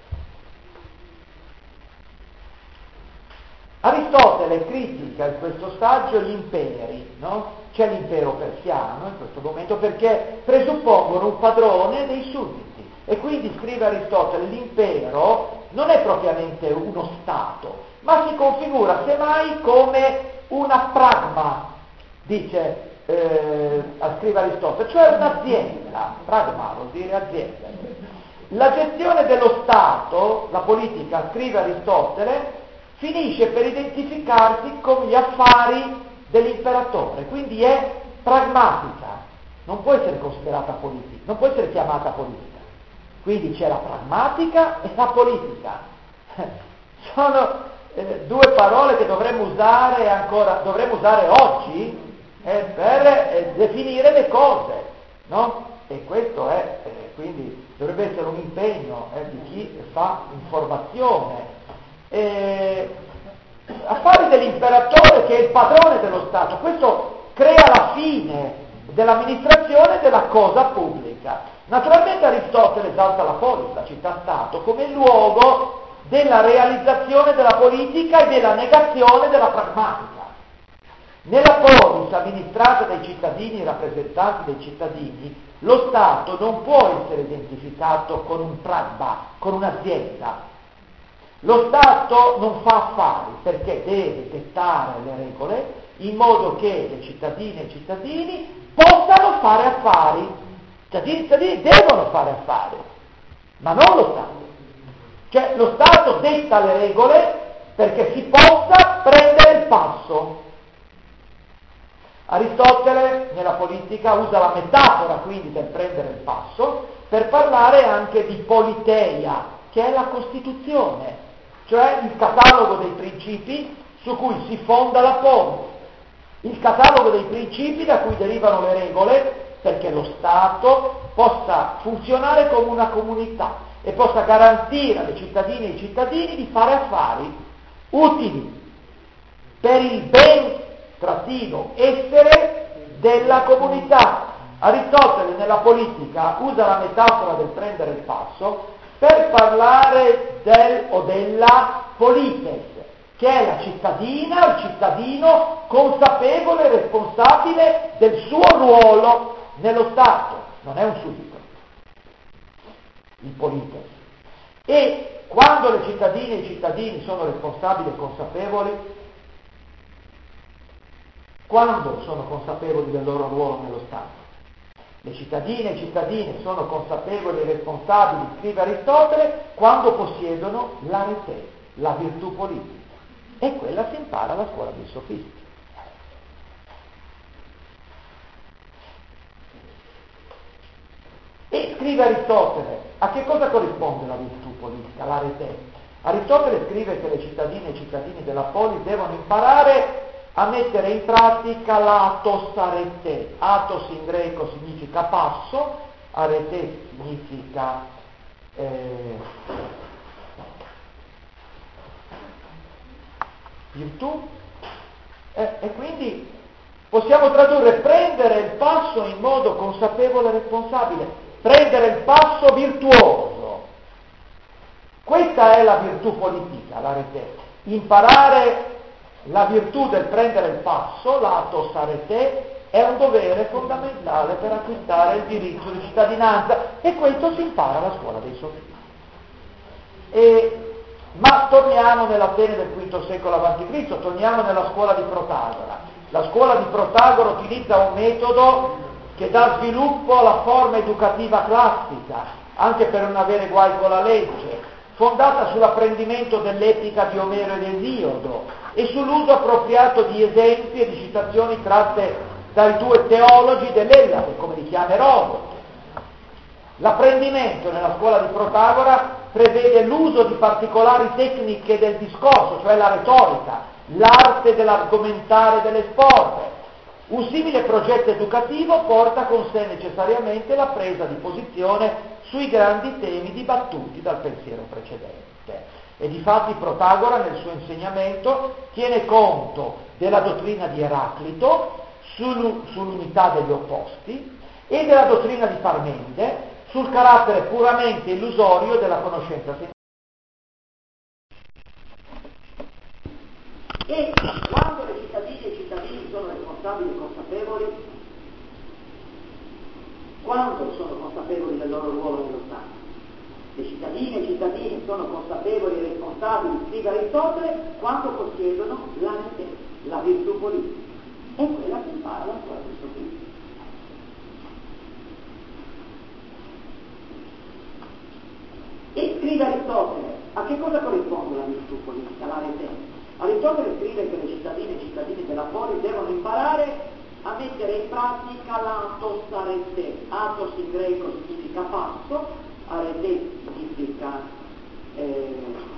Aristotele critica in questo saggio gli imperi, no? C'è l'impero persiano in questo momento perché presuppongono un padrone dei sudditi, e quindi scrive Aristotele l'impero non è propriamente uno stato, ma si configura semmai come una pragma, dice, eh, scrive Aristotele, cioè un'azienda. Pragma vuol dire azienda. La gestione dello Stato, la politica, scrive Aristotele, finisce per identificarsi con gli affari dell'imperatore, quindi è pragmatica, non può essere considerata politica, non può essere chiamata politica. Quindi c'è la pragmatica e la politica. Sono eh, due parole che dovremmo usare ancora, dovremmo usare oggi eh, per eh, definire le cose, no? E questo è, eh, quindi dovrebbe essere un impegno eh, di chi fa informazione. Eh, affari dell'imperatore che è il padrone dello Stato, questo crea la fine dell'amministrazione della cosa pubblica. Naturalmente Aristotele esalta la polis, la città-stato, come il luogo della realizzazione della politica e della negazione della pragmatica. Nella polis amministrata dai cittadini e rappresentanti dei cittadini, lo Stato non può essere identificato con un pragma, con un'azienda. Lo Stato non fa affari perché deve dettare le regole in modo che le cittadine e i cittadini possano fare affari. I cittadini e i cittadini devono fare affari, ma non lo Stato. Cioè lo Stato detta le regole perché si possa prendere il passo. Aristotele nella politica usa la metafora quindi del prendere il passo per parlare anche di politeia, che è la Costituzione, cioè il catalogo dei principi su cui si fonda la polis, il catalogo dei principi da cui derivano le regole perché lo Stato possa funzionare come una comunità e possa garantire alle cittadine e ai cittadini di fare affari utili per il ben trattino essere della comunità. Aristotele nella politica usa la metafora del prendere il passo per parlare del o della polites, che è la cittadina, il cittadino consapevole e responsabile del suo ruolo nello Stato, non è un suddito, il polites. E quando le cittadine e i cittadini sono responsabili e consapevoli, quando sono consapevoli del loro ruolo nello Stato? Le cittadine e i cittadini sono consapevoli e responsabili, scrive Aristotele, quando possiedono l'arete, la virtù politica. E quella si impara alla scuola dei sofisti. E scrive Aristotele, a che cosa corrisponde la virtù politica, l'arete? Aristotele scrive che le cittadine e i cittadini della polis devono imparare a mettere in pratica l'atos arete. Atos in greco significa passo, arete significa eh, virtù, eh, e quindi possiamo tradurre prendere il passo in modo consapevole e responsabile, prendere il passo virtuoso. Questa è la virtù politica, l'arete. Imparare la virtù del prendere il passo, l'atos arete, è un dovere fondamentale per acquistare il diritto di cittadinanza, e questo si impara alla scuola dei sofisti. E Ma torniamo nell'Atene del quinto secolo avanti Cristo, torniamo nella scuola di Protagora. La scuola di Protagora utilizza un metodo che dà sviluppo alla forma educativa classica, anche per non avere guai con la legge, fondata sull'apprendimento dell'epica di Omero ed Esiodo e sull'uso appropriato di esempi e di citazioni tratte dai due teologi dell'Ellade, come li chiama Erodoto. L'apprendimento nella scuola di Protagora prevede l'uso di particolari tecniche del discorso, cioè la retorica, l'arte dell'argomentare e dell'esporre. Un simile progetto educativo porta con sé necessariamente la presa di posizione sui grandi temi dibattuti dal pensiero precedente. E difatti Protagora nel suo insegnamento tiene conto della dottrina di Eraclito sull'unità degli opposti e della dottrina di Parmenide sul carattere puramente illusorio della conoscenza scientifica. E quando le cittadine e i cittadini sono responsabili e consapevoli, quando sono consapevoli del loro ruolo nello Stato, le cittadine e i cittadini sono consapevoli e responsabili, scrive Aristotele, quando possiedono l'arete, la virtù politica. E quella si impara alla scuola dei sofisti. E scrive Aristotele, a che cosa corrisponde la virtù politica, l'arete? Aristotele scrive che le cittadine e i cittadini della polis devono imparare a mettere in pratica l'atos arete. Atos in greco significa passo, arete significa eh,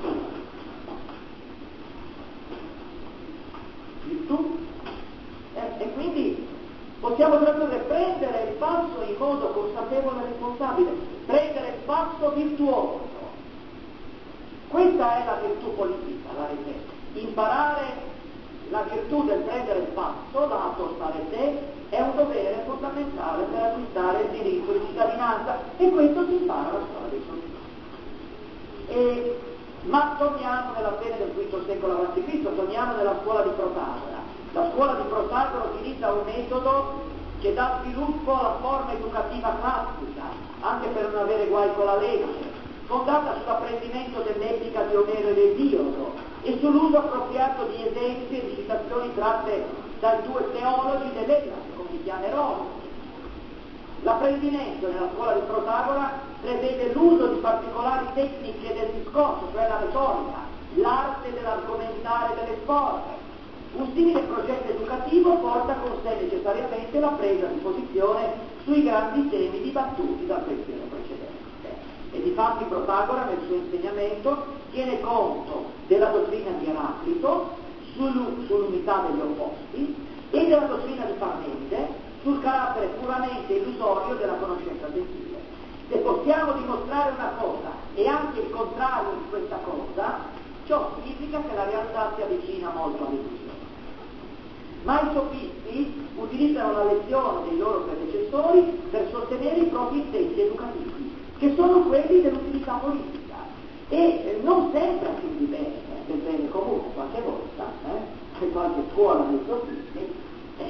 virtù, eh, e quindi possiamo tradurre prendere il passo in modo consapevole e responsabile, prendere il passo virtuoso. Questa è la virtù politica, l'arete. Imparare la virtù del prendere il passo, l'atos arete, è un dovere fondamentale per acquistare il diritto di cittadinanza, e questo si impara alla scuola dei sofisti. E, ma torniamo nell'Atene del quinto secolo avanti Cristo, torniamo nella scuola di Protagora. La scuola di Protagora utilizza un metodo che dà sviluppo alla forma educativa classica, anche per non avere guai con la legge, fondata sull'apprendimento dell'epica di Omero ed Esiodo e sull'uso appropriato di esempi e di citazioni tratte dai due teologi dell'Ellade, come li chiama Erodoto. L'apprendimento nella scuola di Protagora prevede l'uso di particolari tecniche del discorso, cioè la retorica, l'arte dell'argomentare e dell'esporre. Un simile progetto educativo porta con sé necessariamente la presa di posizione sui grandi temi dibattuti dal pensiero precedente. E difatti Protagora nel suo insegnamento tiene conto della dottrina di Eraclito sull'unità degli opposti e della dottrina di Parmenide sul carattere puramente illusorio della conoscenza sensibile. Se possiamo dimostrare una cosa e anche il contrario di questa cosa, ciò significa che la realtà si avvicina molto all'illusione. Ma i sofisti utilizzano la lezione dei loro predecessori per sostenere i propri intenti educativi, che sono quelli dell'utilità politica, e non sempre a fin di bene. del bene comune qualche volta, eh, qualche scuola dei sofisti. Eh,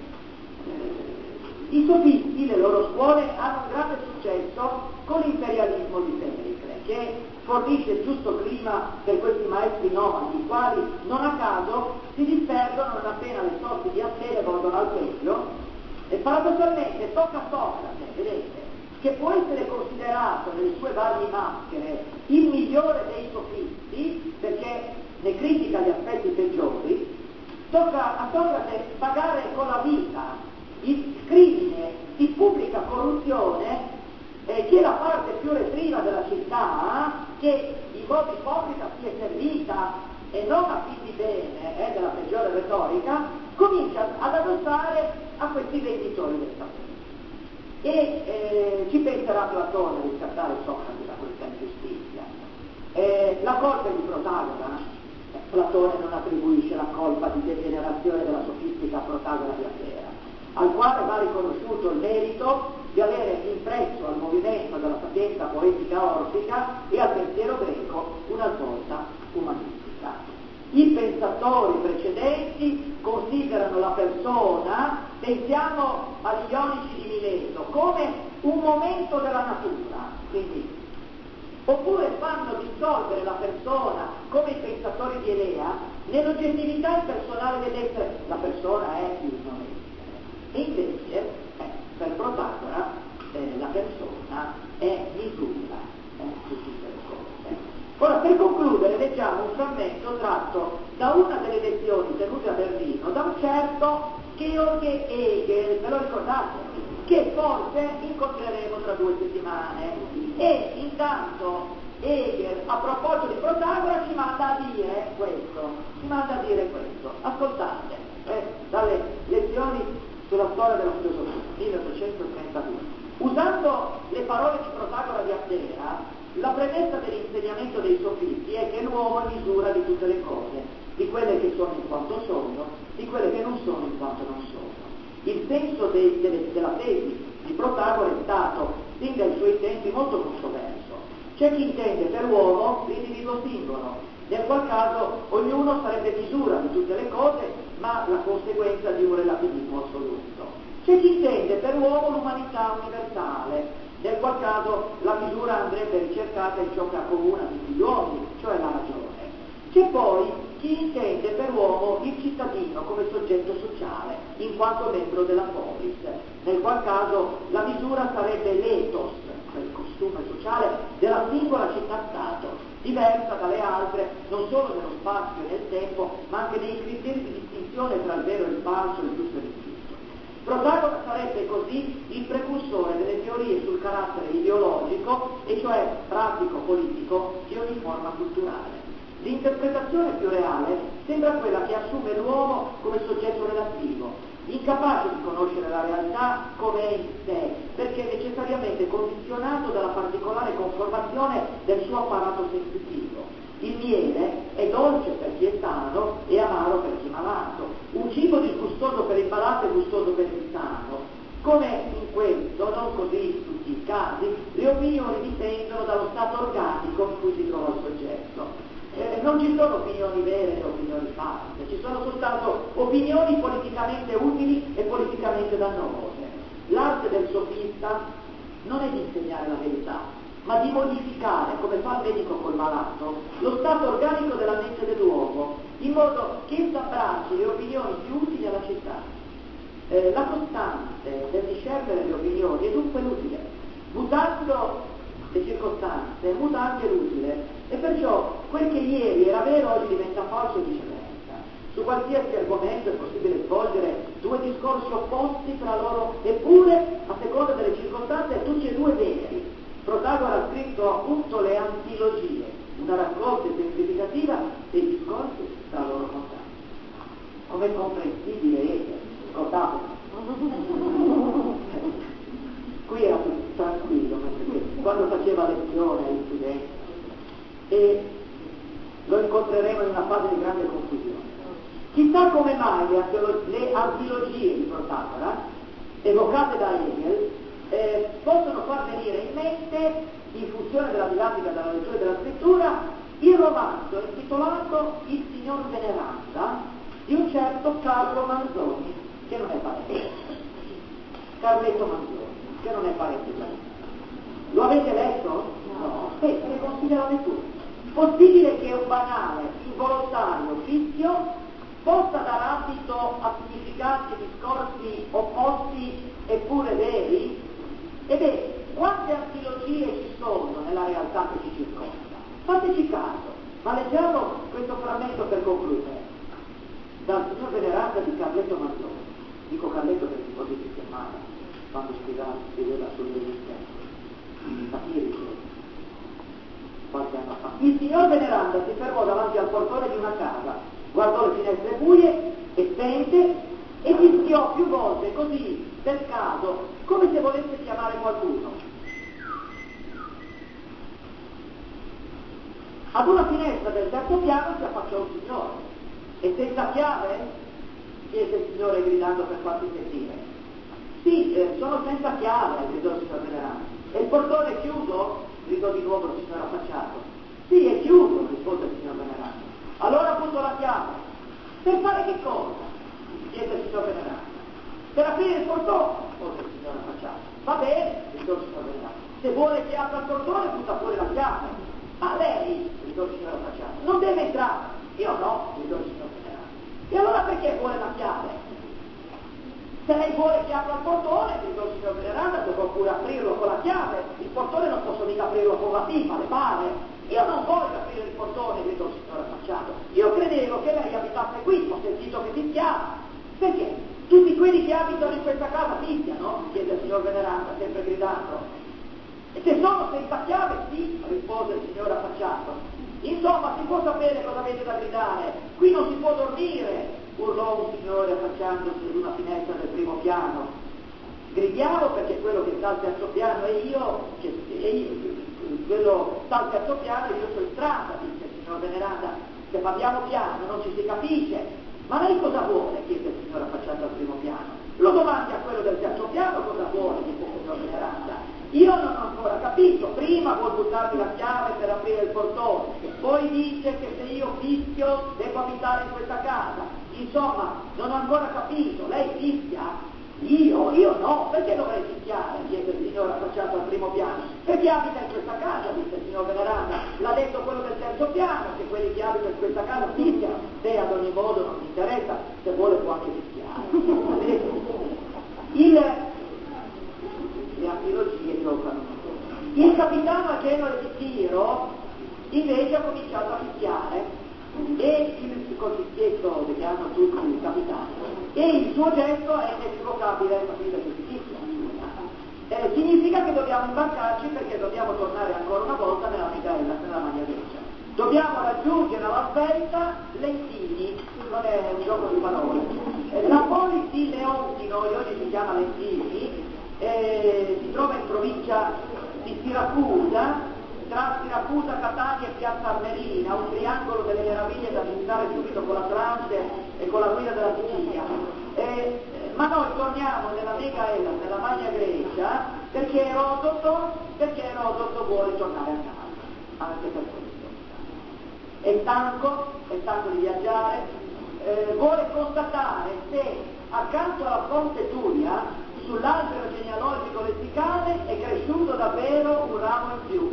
eh, I sofisti, le loro scuole, hanno un grande successo con l'imperialismo di Pericle, che fornisce il giusto clima per questi maestri nomadi, i quali non a caso si disperdono non appena le sorti di Atene volgono al peggio, e paradossalmente tocca a Socrate, vedete, che può essere considerato nelle sue varie maschere il migliore dei sofisti, perché ne critica gli aspetti peggiori. Tocca a Socrate pagare con la vita il crimine di pubblica corruzione, eh, che è la parte più retriva della città, che in modo ipocrita si è servita e non a fin di bene eh, della peggiore retorica, comincia ad addossare a questi venditori del sapere. E eh, ci penserà Platone a riscattare Socrate da questa ingiustizia. Eh, la colpa è di Protagora. eh, Platone non attribuisce la colpa di degenerazione della sofistica a Protagora di Atene, al quale va riconosciuto il merito di avere impresso al movimento della sapienza poetica orfica e al pensiero greco una svolta umanistica. I pensatori precedenti considerano la persona, pensiamo agli ionici di Mileto, come un momento della natura, quindi, oppure fanno dissolvere la persona, come i pensatori di Elea, nell'oggettività impersonale dell'essere. La persona è il non essere. E invece, eh, per Protagora, eh, la persona è misura eh, su tutte le cose. Ora, per concludere, leggiamo un frammento tratto da una delle lezioni tenute a Berlino da un certo Georg Hegel, ve lo ricordate? Che forse incontreremo tra due settimane. E intanto Hegel, a proposito di Protagora, ci manda a dire questo, ci manda a dire questo. Ascoltate, eh, dalle lezioni sulla storia della filosofia, milleottocentotrentadue. Usando le parole di Protagora di Abdera, la premessa dell'insegnamento dei sofisti è che l'uomo è misura di tutte le cose, di quelle che sono in quanto sono, di quelle che non sono in quanto non sono. Il senso de, de, della tesi di Protagora è stato, sin dai suoi tempi, molto controverso. C'è chi intende per uomo l'individuo singolo, nel qual caso ognuno sarebbe misura di tutte le cose, ma la conseguenza di un relativismo assoluto. C'è chi intende per uomo l'umanità universale, nel qual caso la misura andrebbe ricercata in ciò che accomuna tutti gli uomini, cioè la ragione. C'è poi chi intende per uomo il cittadino come soggetto sociale, in quanto membro della polis, nel qual caso la misura sarebbe l'ethos, cioè il costume sociale della singola città-stato, diversa dalle altre non solo nello spazio e nel tempo, ma anche nei criteri di distinzione tra il vero e il falso, il giusto e il finto. Protagora sarebbe così il precursore delle teorie sul carattere ideologico, e cioè pratico-politico, di ogni forma culturale. L'interpretazione più reale sembra quella che assume l'uomo come soggetto relativo, incapace di conoscere la realtà come è in sé, perché necessariamente condizionato dalla particolare conformazione del suo apparato sensitivo. Il miele è dolce per chi è sano e amaro per chi è malato, un cibo disgustoso per il malato e gustoso per il sano. Come in questo, non così in tutti i casi, le opinioni dipendono dallo stato organico in cui si trova il soggetto. Eh, non ci sono opinioni vere e opinioni false, ci sono soltanto opinioni politicamente utili e politicamente dannose. L'arte del sofista non è di insegnare la verità, ma di modificare, come fa il medico col malato, lo stato organico della mente dell'uomo, in modo che essa abbracci le opinioni più utili alla città. Eh, la costante del discernere le opinioni è dunque l'utile, mutando le circostanze, muta anche l'utile, e perciò quel che ieri era vero oggi diventa falso e viceversa. Su qualsiasi argomento è possibile svolgere due discorsi opposti tra loro, eppure, a seconda delle circostanze, tutti e due veri. Protagora ha scritto appunto le antilogie, una raccolta esemplificativa dei discorsi tra loro contrari. Come comprensibile è, scordate, qui era più tranquillo, quando faceva lezione agli studenti, e lo incontreremo in una fase di grande confusione. Chissà come mai le, antiolo- le antilogie di Protagora, evocate da Hegel, eh, possono far venire in mente, in funzione della didattica della lettura e della scrittura, Il romanzo è intitolato Il signor Veneranda di un certo Carlo Manzoni, che non è parente. Carletto Manzoni, che non è parente. Lo avete letto? No. Eh, ne consiglia la lettura. Possibile che un banale, involontario fischio possa dar adito a significati e discorsi opposti eppure veri? Ebbene, quante archeologie ci sono nella realtà che ci circonda? Fateci caso, ma leggiamo questo frammento per concludere. Dal signor Veneranda di Carletto Manzoni. Dico Carletto perché così si chiamava quando scriveva, scriveva sulle riviste satiriche qualche anno fa. Il signor Veneranda si fermò davanti al portone di una casa, guardò le finestre buie e spente e fischiò più volte così per caso, come se volesse chiamare qualcuno. Ad una finestra del terzo piano si affacciò un signore. E senza chiave? Chiese il signore gridando per farsi sentire. Sì, eh, sono senza chiave, gridò il signor Veneranda. E il portone è chiuso? Gridò di nuovo il signore affacciato. Sì, è chiuso, rispose il signor Veneranda. Allora butto la chiave. Per fare che cosa? Chiese il signor Veneranda. Per aprire il portone, rispose il signore affacciato. Va bene, gridò il signor Veneranda. Se vuole che apra il portone, butta fuori la chiave. Ma lei, gridò il signore affacciato, non deve entrare. Io no, gridò il signor Veneranda. E allora perché vuole la chiave? Se lei vuole che apra il portone, gridò il signor Veneranda, dovrò pure aprirlo con la chiave. Il portone non posso mica aprirlo con la pipa, le pare. Io non voglio aprire il portone, gridò il signore affacciato. Io credevo che lei abitasse qui, ho sentito che fischiava. Perché? Tutti quelli che abitano in questa casa fischiano? Chiese il signor Veneranda, sempre gridando. E se sono senza chiave, sì, rispose il signore affacciato. Insomma, si può sapere cosa avete da gridare. Qui non si può dormire, urlò un signore affacciandosi ad una finestra del primo piano. Gridiamo perché quello che sta al terzo piano è io, che, è io quello sta al terzo piano e io sono in strada, disse il signor Veneranda. Se parliamo piano non ci si capisce. Ma lei cosa vuole? Chiese il signore affacciato al primo piano. Lo domandi a quello del terzo piano cosa vuole, disse il signor Veneranda. Io non ho ancora capito, prima vuol buttarmi la chiave per aprire il portone, poi dice che se io fischio devo abitare in questa casa. Insomma, non ho ancora capito, lei fischia? Io? Io no, perché dovrei fischiare? Chiese il signore affacciato al primo piano. Perché abita in questa casa, disse il signor Veneranda. L'ha detto quello del terzo piano, che quelli che abitano in questa casa fischiano. Te ad ogni modo non mi interessa, se vuole può anche fischiare. Il... le archeologie giocano. Il capitano a Genova di Tiro invece ha cominciato a fischiare e il col fischietto che hanno tutti i capitani e il suo gesto è inequivocabile, capite che si fischia. Eh, significa che dobbiamo imbarcarci perché dobbiamo tornare ancora una volta nella Micaela, nella Magna Grecia. Dobbiamo raggiungere alla svelta Lentini, non è un gioco di parole. Eh, la polis di Leontino, oggi si chiama Lentini, Eh, si trova in provincia di Siracusa, tra Siracusa, Catania e Piazza Armerina, un triangolo delle meraviglie da visitare subito con l'Atlante e con la guida della Sicilia. Eh, ma noi torniamo nella Megaella, nella Magna Grecia, perché Erodoto, perché Erodoto vuole tornare a casa, anche per questo. È stanco, è stanco di viaggiare, eh, vuole constatare se accanto alla fonte Turia sull'albero genealogico lessicale è cresciuto davvero un ramo in più.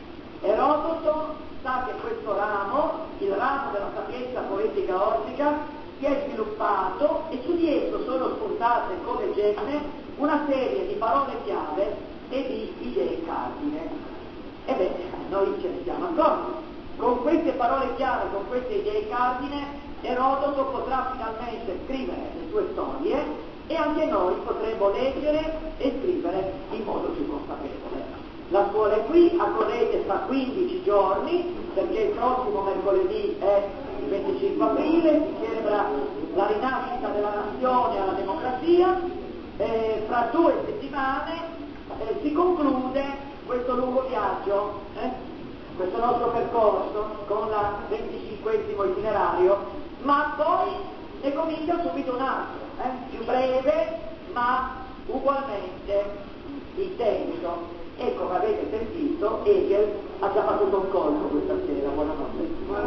Erodoto sa che questo ramo, il ramo della sapienza poetica ortica, si è sviluppato e su di esso sono spuntate come gemme una serie di parole chiave e di idee cardine. Ebbene, noi ce ne siamo accorti. Con queste parole chiave, con queste idee cardine, Erodoto potrà finalmente scrivere le sue storie e anche noi potremo leggere e scrivere in modo più consapevole. La scuola è qui, accorrete fra quindici giorni, perché il prossimo mercoledì è il venticinque aprile, si celebra la rinascita della nazione alla democrazia, eh, fra due settimane eh, si conclude questo lungo viaggio, eh, questo nostro percorso con il venticinquesimo itinerario, ma poi ne comincia subito un altro. Eh, più breve ma ugualmente intenso e come avete sentito Hegel ha già battuto il colpo questa sera, buonanotte.